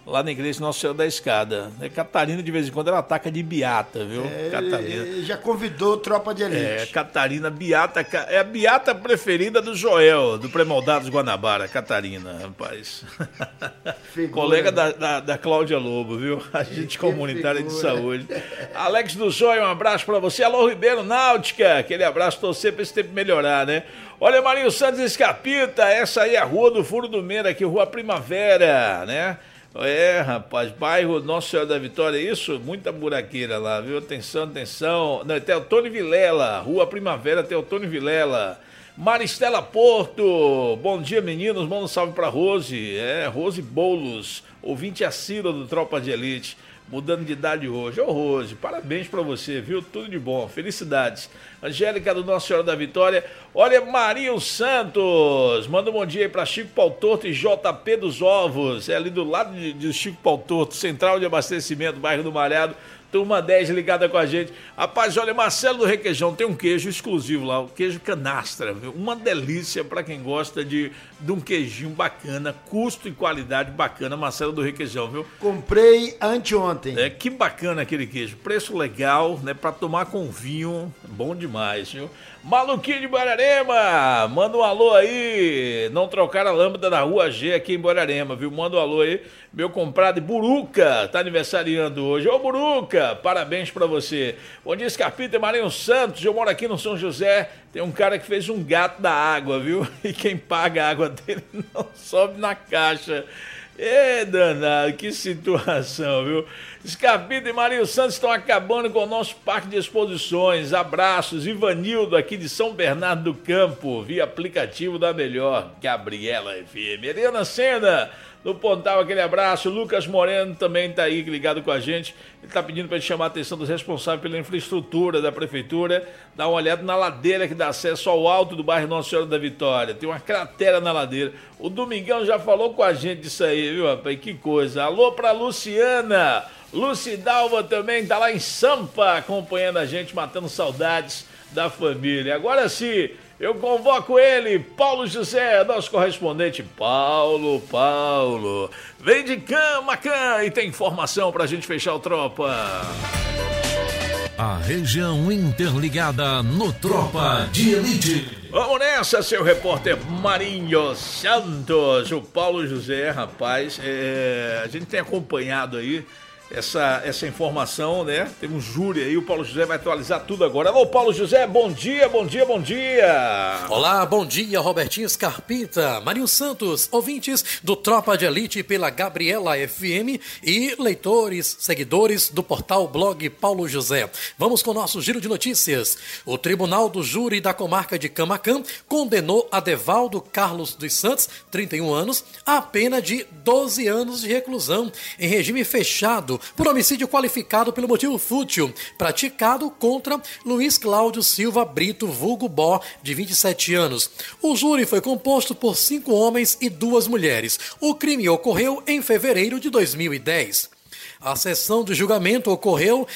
lá na igreja Nossa Senhora da Escada. Catarina, de vez em quando, ela ataca de beata, viu? Catarina. Ele já convidou tropa de elite. Catarina Beata, é a beata preferida do Joel, do Pré-Moldados Guanabara, Catarina, rapaz. Figura, colega da Cláudia Lobo, viu? Agente comunitária de saúde. Alex do Zóio, um abraço pra você. Alô, Ribeiro Náutica, aquele abraço, torcer pra esse tempo melhorar, né? Olha, Marinho Santos Escapita, essa aí é a Rua do Furo do Meira, aqui, Rua Primavera, né? Rapaz, bairro Nossa Senhora da Vitória, isso? Muita buraqueira lá, viu? Atenção. Não, Teotônio Vilela, Rua Primavera, Teotônio Vilela. Maristela Porto, bom dia, meninos, manda um salve pra Rose, Rose Boulos, ouvinte assídua do Tropa de Elite. Mudando de idade hoje. Ô, Rose, parabéns pra você, viu? Tudo de bom, felicidades. Angélica do Nossa Senhora da Vitória. Olha, Marinho Santos, manda um bom dia aí pra Chico Pau Torto e JP dos Ovos. É ali do lado de Chico Pau Torto, Central de Abastecimento, bairro do Malhado. Turma 10 ligada com a gente. Rapaz, olha, Marcelo do Requeijão tem um queijo exclusivo lá, o queijo canastra, viu? Uma delícia para quem gosta de um queijinho bacana, custo e qualidade bacana, Marcelo do Requeijão, viu? Comprei anteontem. Que bacana aquele queijo, preço legal, né? Para tomar com vinho, bom demais, viu? Maluquinho de Borarema, manda um alô aí, não trocar a lâmpada na Rua G aqui em Borarema, viu? Manda um alô aí, meu compadre Buruca, tá aniversariando hoje. Ô, Buruca, parabéns pra você. Bom dia, Escarpita e Marinho Santos, eu moro aqui no São José, tem um cara que fez um gato da água, viu? E quem paga a água dele não sobe na caixa. Danado, que situação, viu? Escarpita e Marinho Santos estão acabando com o nosso parque de exposições. Abraços, Ivanildo aqui de São Bernardo do Campo, via aplicativo da Melhor, Gabriela FM. Helena Sena, no Pontal, aquele abraço. Lucas Moreno também está aí ligado com a gente. Ele está pedindo para a gente chamar a atenção dos responsáveis pela infraestrutura da prefeitura. Dá uma olhada na ladeira que dá acesso ao alto do bairro Nossa Senhora da Vitória. Tem uma cratera na ladeira. O Domingão já falou com a gente disso aí, viu, rapaz? Que coisa. Alô para Luciana. Lucidalva também está lá em Sampa, acompanhando a gente, matando saudades da família. Agora sim, eu convoco ele, Paulo José, nosso correspondente. Paulo, vem de Camacan e tem informação pra gente fechar o Tropa. A região interligada no Tropa de Elite. Vamos nessa, seu repórter Marinho Santos. O Paulo José, rapaz, a gente tem acompanhado aí essa informação, né? Tem um júri aí, o Paulo José vai atualizar tudo agora. Alô, Paulo José, bom dia. Olá, bom dia, Robertinho Scarpita, Marinho Santos, ouvintes do Tropa de Elite pela Gabriela FM e leitores, seguidores do portal blog Paulo José. Vamos com o nosso giro de notícias. O Tribunal do Júri da Comarca de Camacan condenou Adevaldo Carlos dos Santos, 31 anos, a pena de 12 anos de reclusão em regime fechado por homicídio qualificado pelo motivo fútil, praticado contra Luiz Cláudio Silva Brito, vulgo Bó, de 27 anos. O júri foi composto por 5 homens e 2 mulheres. O crime ocorreu em fevereiro de 2010. A sessão de julgamento ocorreu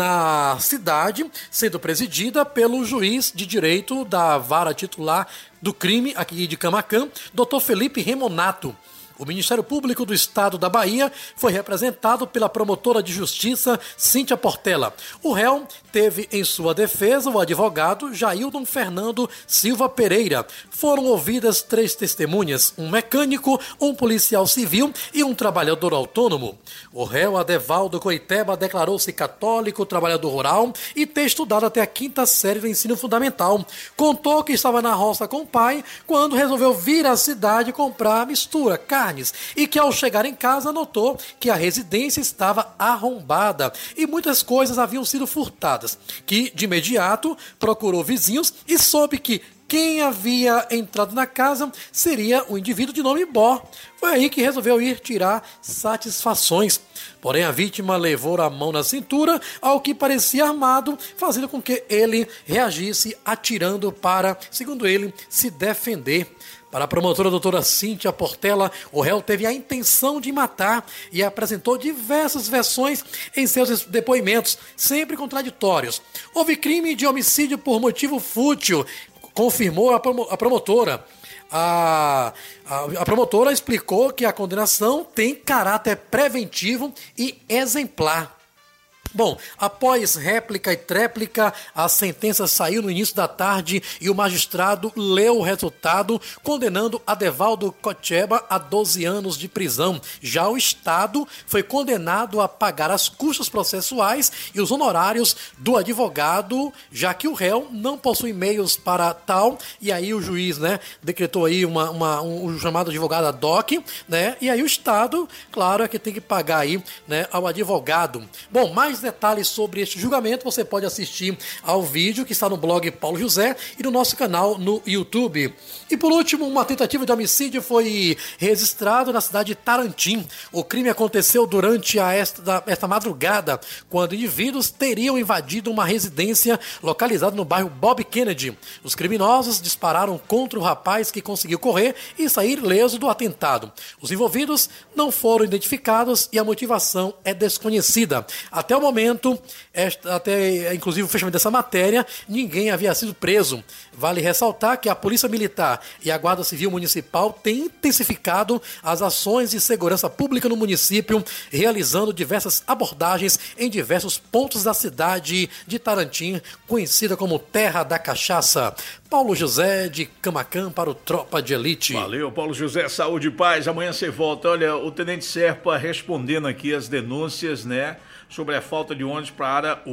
na cidade, sendo presidida pelo juiz de direito da vara titular do crime aqui de Camacan, Dr. Felipe Remonato. O Ministério Público do Estado da Bahia foi representado pela promotora de justiça Cíntia Portela. O réu teve em sua defesa o advogado Jaildon Fernando Silva Pereira. Foram ouvidas 3 testemunhas, um mecânico, um policial civil e um trabalhador autônomo. O réu Adevaldo Coiteba declarou-se católico, trabalhador rural e ter estudado até a 5ª série do ensino fundamental. Contou que estava na roça com o pai quando resolveu vir à cidade comprar mistura, carnes, e que ao chegar em casa notou que a residência estava arrombada e muitas coisas haviam sido furtadas, que de imediato procurou vizinhos e soube que quem havia entrado na casa seria um indivíduo de nome Bó. Foi aí que resolveu ir tirar satisfações. Porém, a vítima levou a mão na cintura, ao que parecia armado, fazendo com que ele reagisse atirando para, segundo ele, se defender. Para a promotora doutora Cíntia Portela, o réu teve a intenção de matar e apresentou diversas versões em seus depoimentos, sempre contraditórios. Houve crime de homicídio por motivo fútil, confirmou a promotora. A promotora explicou que a condenação tem caráter preventivo e exemplar. Bom, após réplica e tréplica, a sentença saiu no início da tarde e o magistrado leu o resultado, condenando Adevaldo Cocheba a 12 anos de prisão. Já o Estado foi condenado a pagar as custas processuais e os honorários do advogado, já que o réu não possui meios para tal, e aí o juiz, né, decretou aí um chamado advogado ad hoc, né, e aí o Estado, claro, é que tem que pagar aí, né, ao advogado. Bom, mais detalhes sobre este julgamento você pode assistir ao vídeo que está no blog Paulo José e no nosso canal no YouTube. E por último, uma tentativa de homicídio foi registrada na cidade de Tarantim. O crime aconteceu durante esta madrugada, quando indivíduos teriam invadido uma residência localizada no bairro Bob Kennedy. Os criminosos dispararam contra o rapaz que conseguiu correr e sair ileso do atentado. Os envolvidos não foram identificados e a motivação é desconhecida. Até o momento, até inclusive o fechamento dessa matéria, ninguém havia sido preso. Vale ressaltar que a Polícia Militar e a Guarda Civil Municipal têm intensificado as ações de segurança pública no município, realizando diversas abordagens em diversos pontos da cidade de Tarantim, conhecida como Terra da Cachaça. Paulo José de Camaquã para o Tropa de Elite. Valeu, Paulo José, saúde e paz. Amanhã você volta. Olha, o Tenente Serpa respondendo aqui as denúncias, né, sobre a falta de ônibus para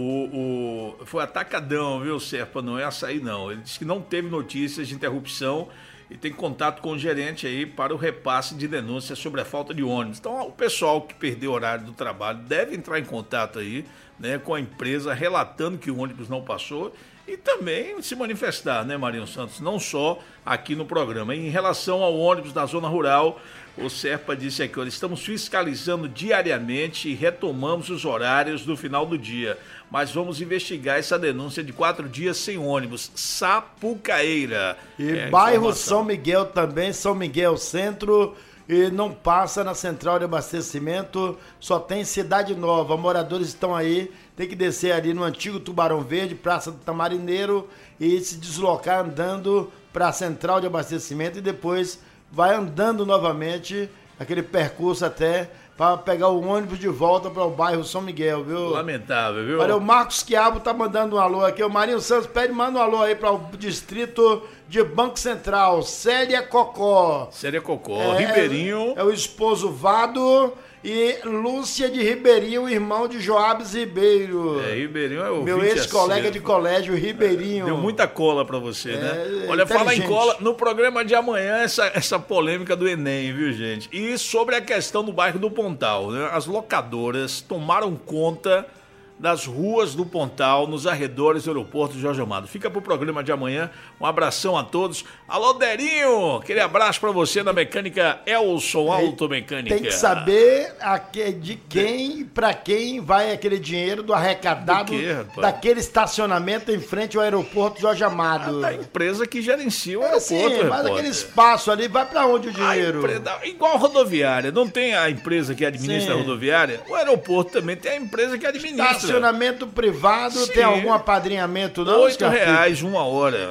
foi atacadão, viu, Serpa? Não é açaí, não. Ele disse que não teve notícias de interrupção e tem contato com o gerente aí para o repasse de denúncias sobre a falta de ônibus. Então, o pessoal que perdeu o horário do trabalho deve entrar em contato aí, né, com a empresa, relatando que o ônibus não passou e também se manifestar, né, Marinho Santos? Não só aqui no programa. Em relação ao ônibus da zona rural, o Serpa disse aqui, olha, estamos fiscalizando diariamente e retomamos os horários do final do dia, mas vamos investigar essa denúncia de 4 dias sem ônibus. Sapucaeira. E bairro São Miguel também, São Miguel Centro, e não passa na central de abastecimento, só tem Cidade Nova. Moradores estão aí, tem que descer ali no antigo Tubarão Verde, Praça do Tamarineiro, e se deslocar andando para a central de abastecimento e depois vai andando novamente aquele percurso até para pegar o ônibus de volta para o bairro São Miguel, viu? Lamentável, viu? Olha, o Marcos Quiabo tá mandando um alô aqui. O Marinho Santos manda um alô aí para o distrito de Banco Central, Célia Cocó. Célia Cocó, Ribeirinho. É o esposo Vado e Lúcia de Ribeirinho, irmão de Joabes Ribeiro. Ribeirinho é o meu ex-colega de colégio, Ribeirinho. Deu muita cola pra você, né? Olha, fala em cola, no programa de amanhã, essa polêmica do Enem, viu, gente? E sobre a questão do bairro do Pontal, né? As locadoras tomaram conta das ruas do Pontal, nos arredores do aeroporto de Jorge Amado. Fica pro programa de amanhã. Um abração a todos. Alô, Derinho! Aquele abraço pra você da mecânica Elson Automecânica. Tem que saber de quem, pra quem vai aquele dinheiro do arrecadado daquele estacionamento em frente ao aeroporto de Jorge Amado. Da empresa que gerencia o aeroporto. Sim, mas aquele espaço ali, vai pra onde o dinheiro? Igual a rodoviária. Não tem a empresa que administra a rodoviária? O aeroporto também tem a empresa que administra. Estacionamento privado. Sim. Tem algum apadrinhamento, não? R$8 uma hora.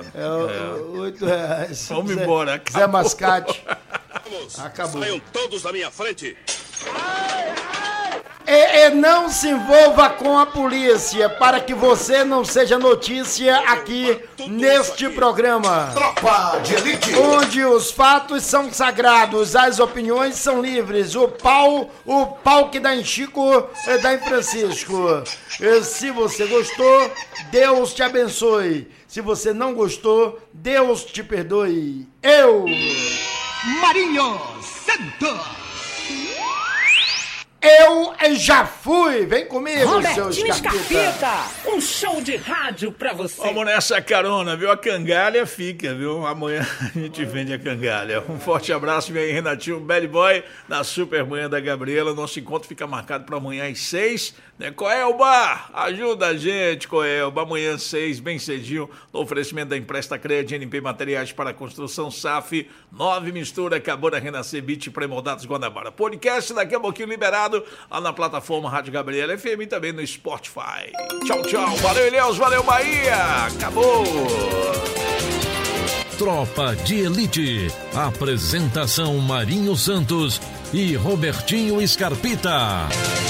R$8. Vamos embora. Acabou. Zé Mascate. Acabou. Saiam todos da minha frente. E não se envolva com a polícia para que você não seja notícia aqui neste programa. Tropa de Elite. Onde os fatos são sagrados, as opiniões são livres. O pau que dá em Chico dá em Francisco. E se você gostou, Deus te abençoe. Se você não gostou, Deus te perdoe. Eu, Marinho Santos. Eu já fui, vem comigo, Robertinho seu Scarpita. Um show de rádio pra você. Vamos nessa carona, viu? A cangalha fica, viu? Amanhã a gente vende a cangalha. Um forte abraço, vem aí, Renatinho, Bad Boy, na Supermanhã da Gabriela. Nosso encontro fica marcado para amanhã às 6, né? Coelba, ajuda a gente, Coelba. Amanhã às 6, bem cedinho, no oferecimento da Empresta Crédito, NP Materiais para Construção, SAF, 9 Mistura, acabou da Renascer Beach, Pré-Moldados Guanabara. Podcast daqui a pouquinho liberado lá na plataforma Rádio Gabriela FM e também no Spotify. Tchau, tchau. Valeu, Ilhéus. Valeu, Bahia. Acabou. Tropa de Elite. Apresentação Marinho Santos e Robertinho Scarpita.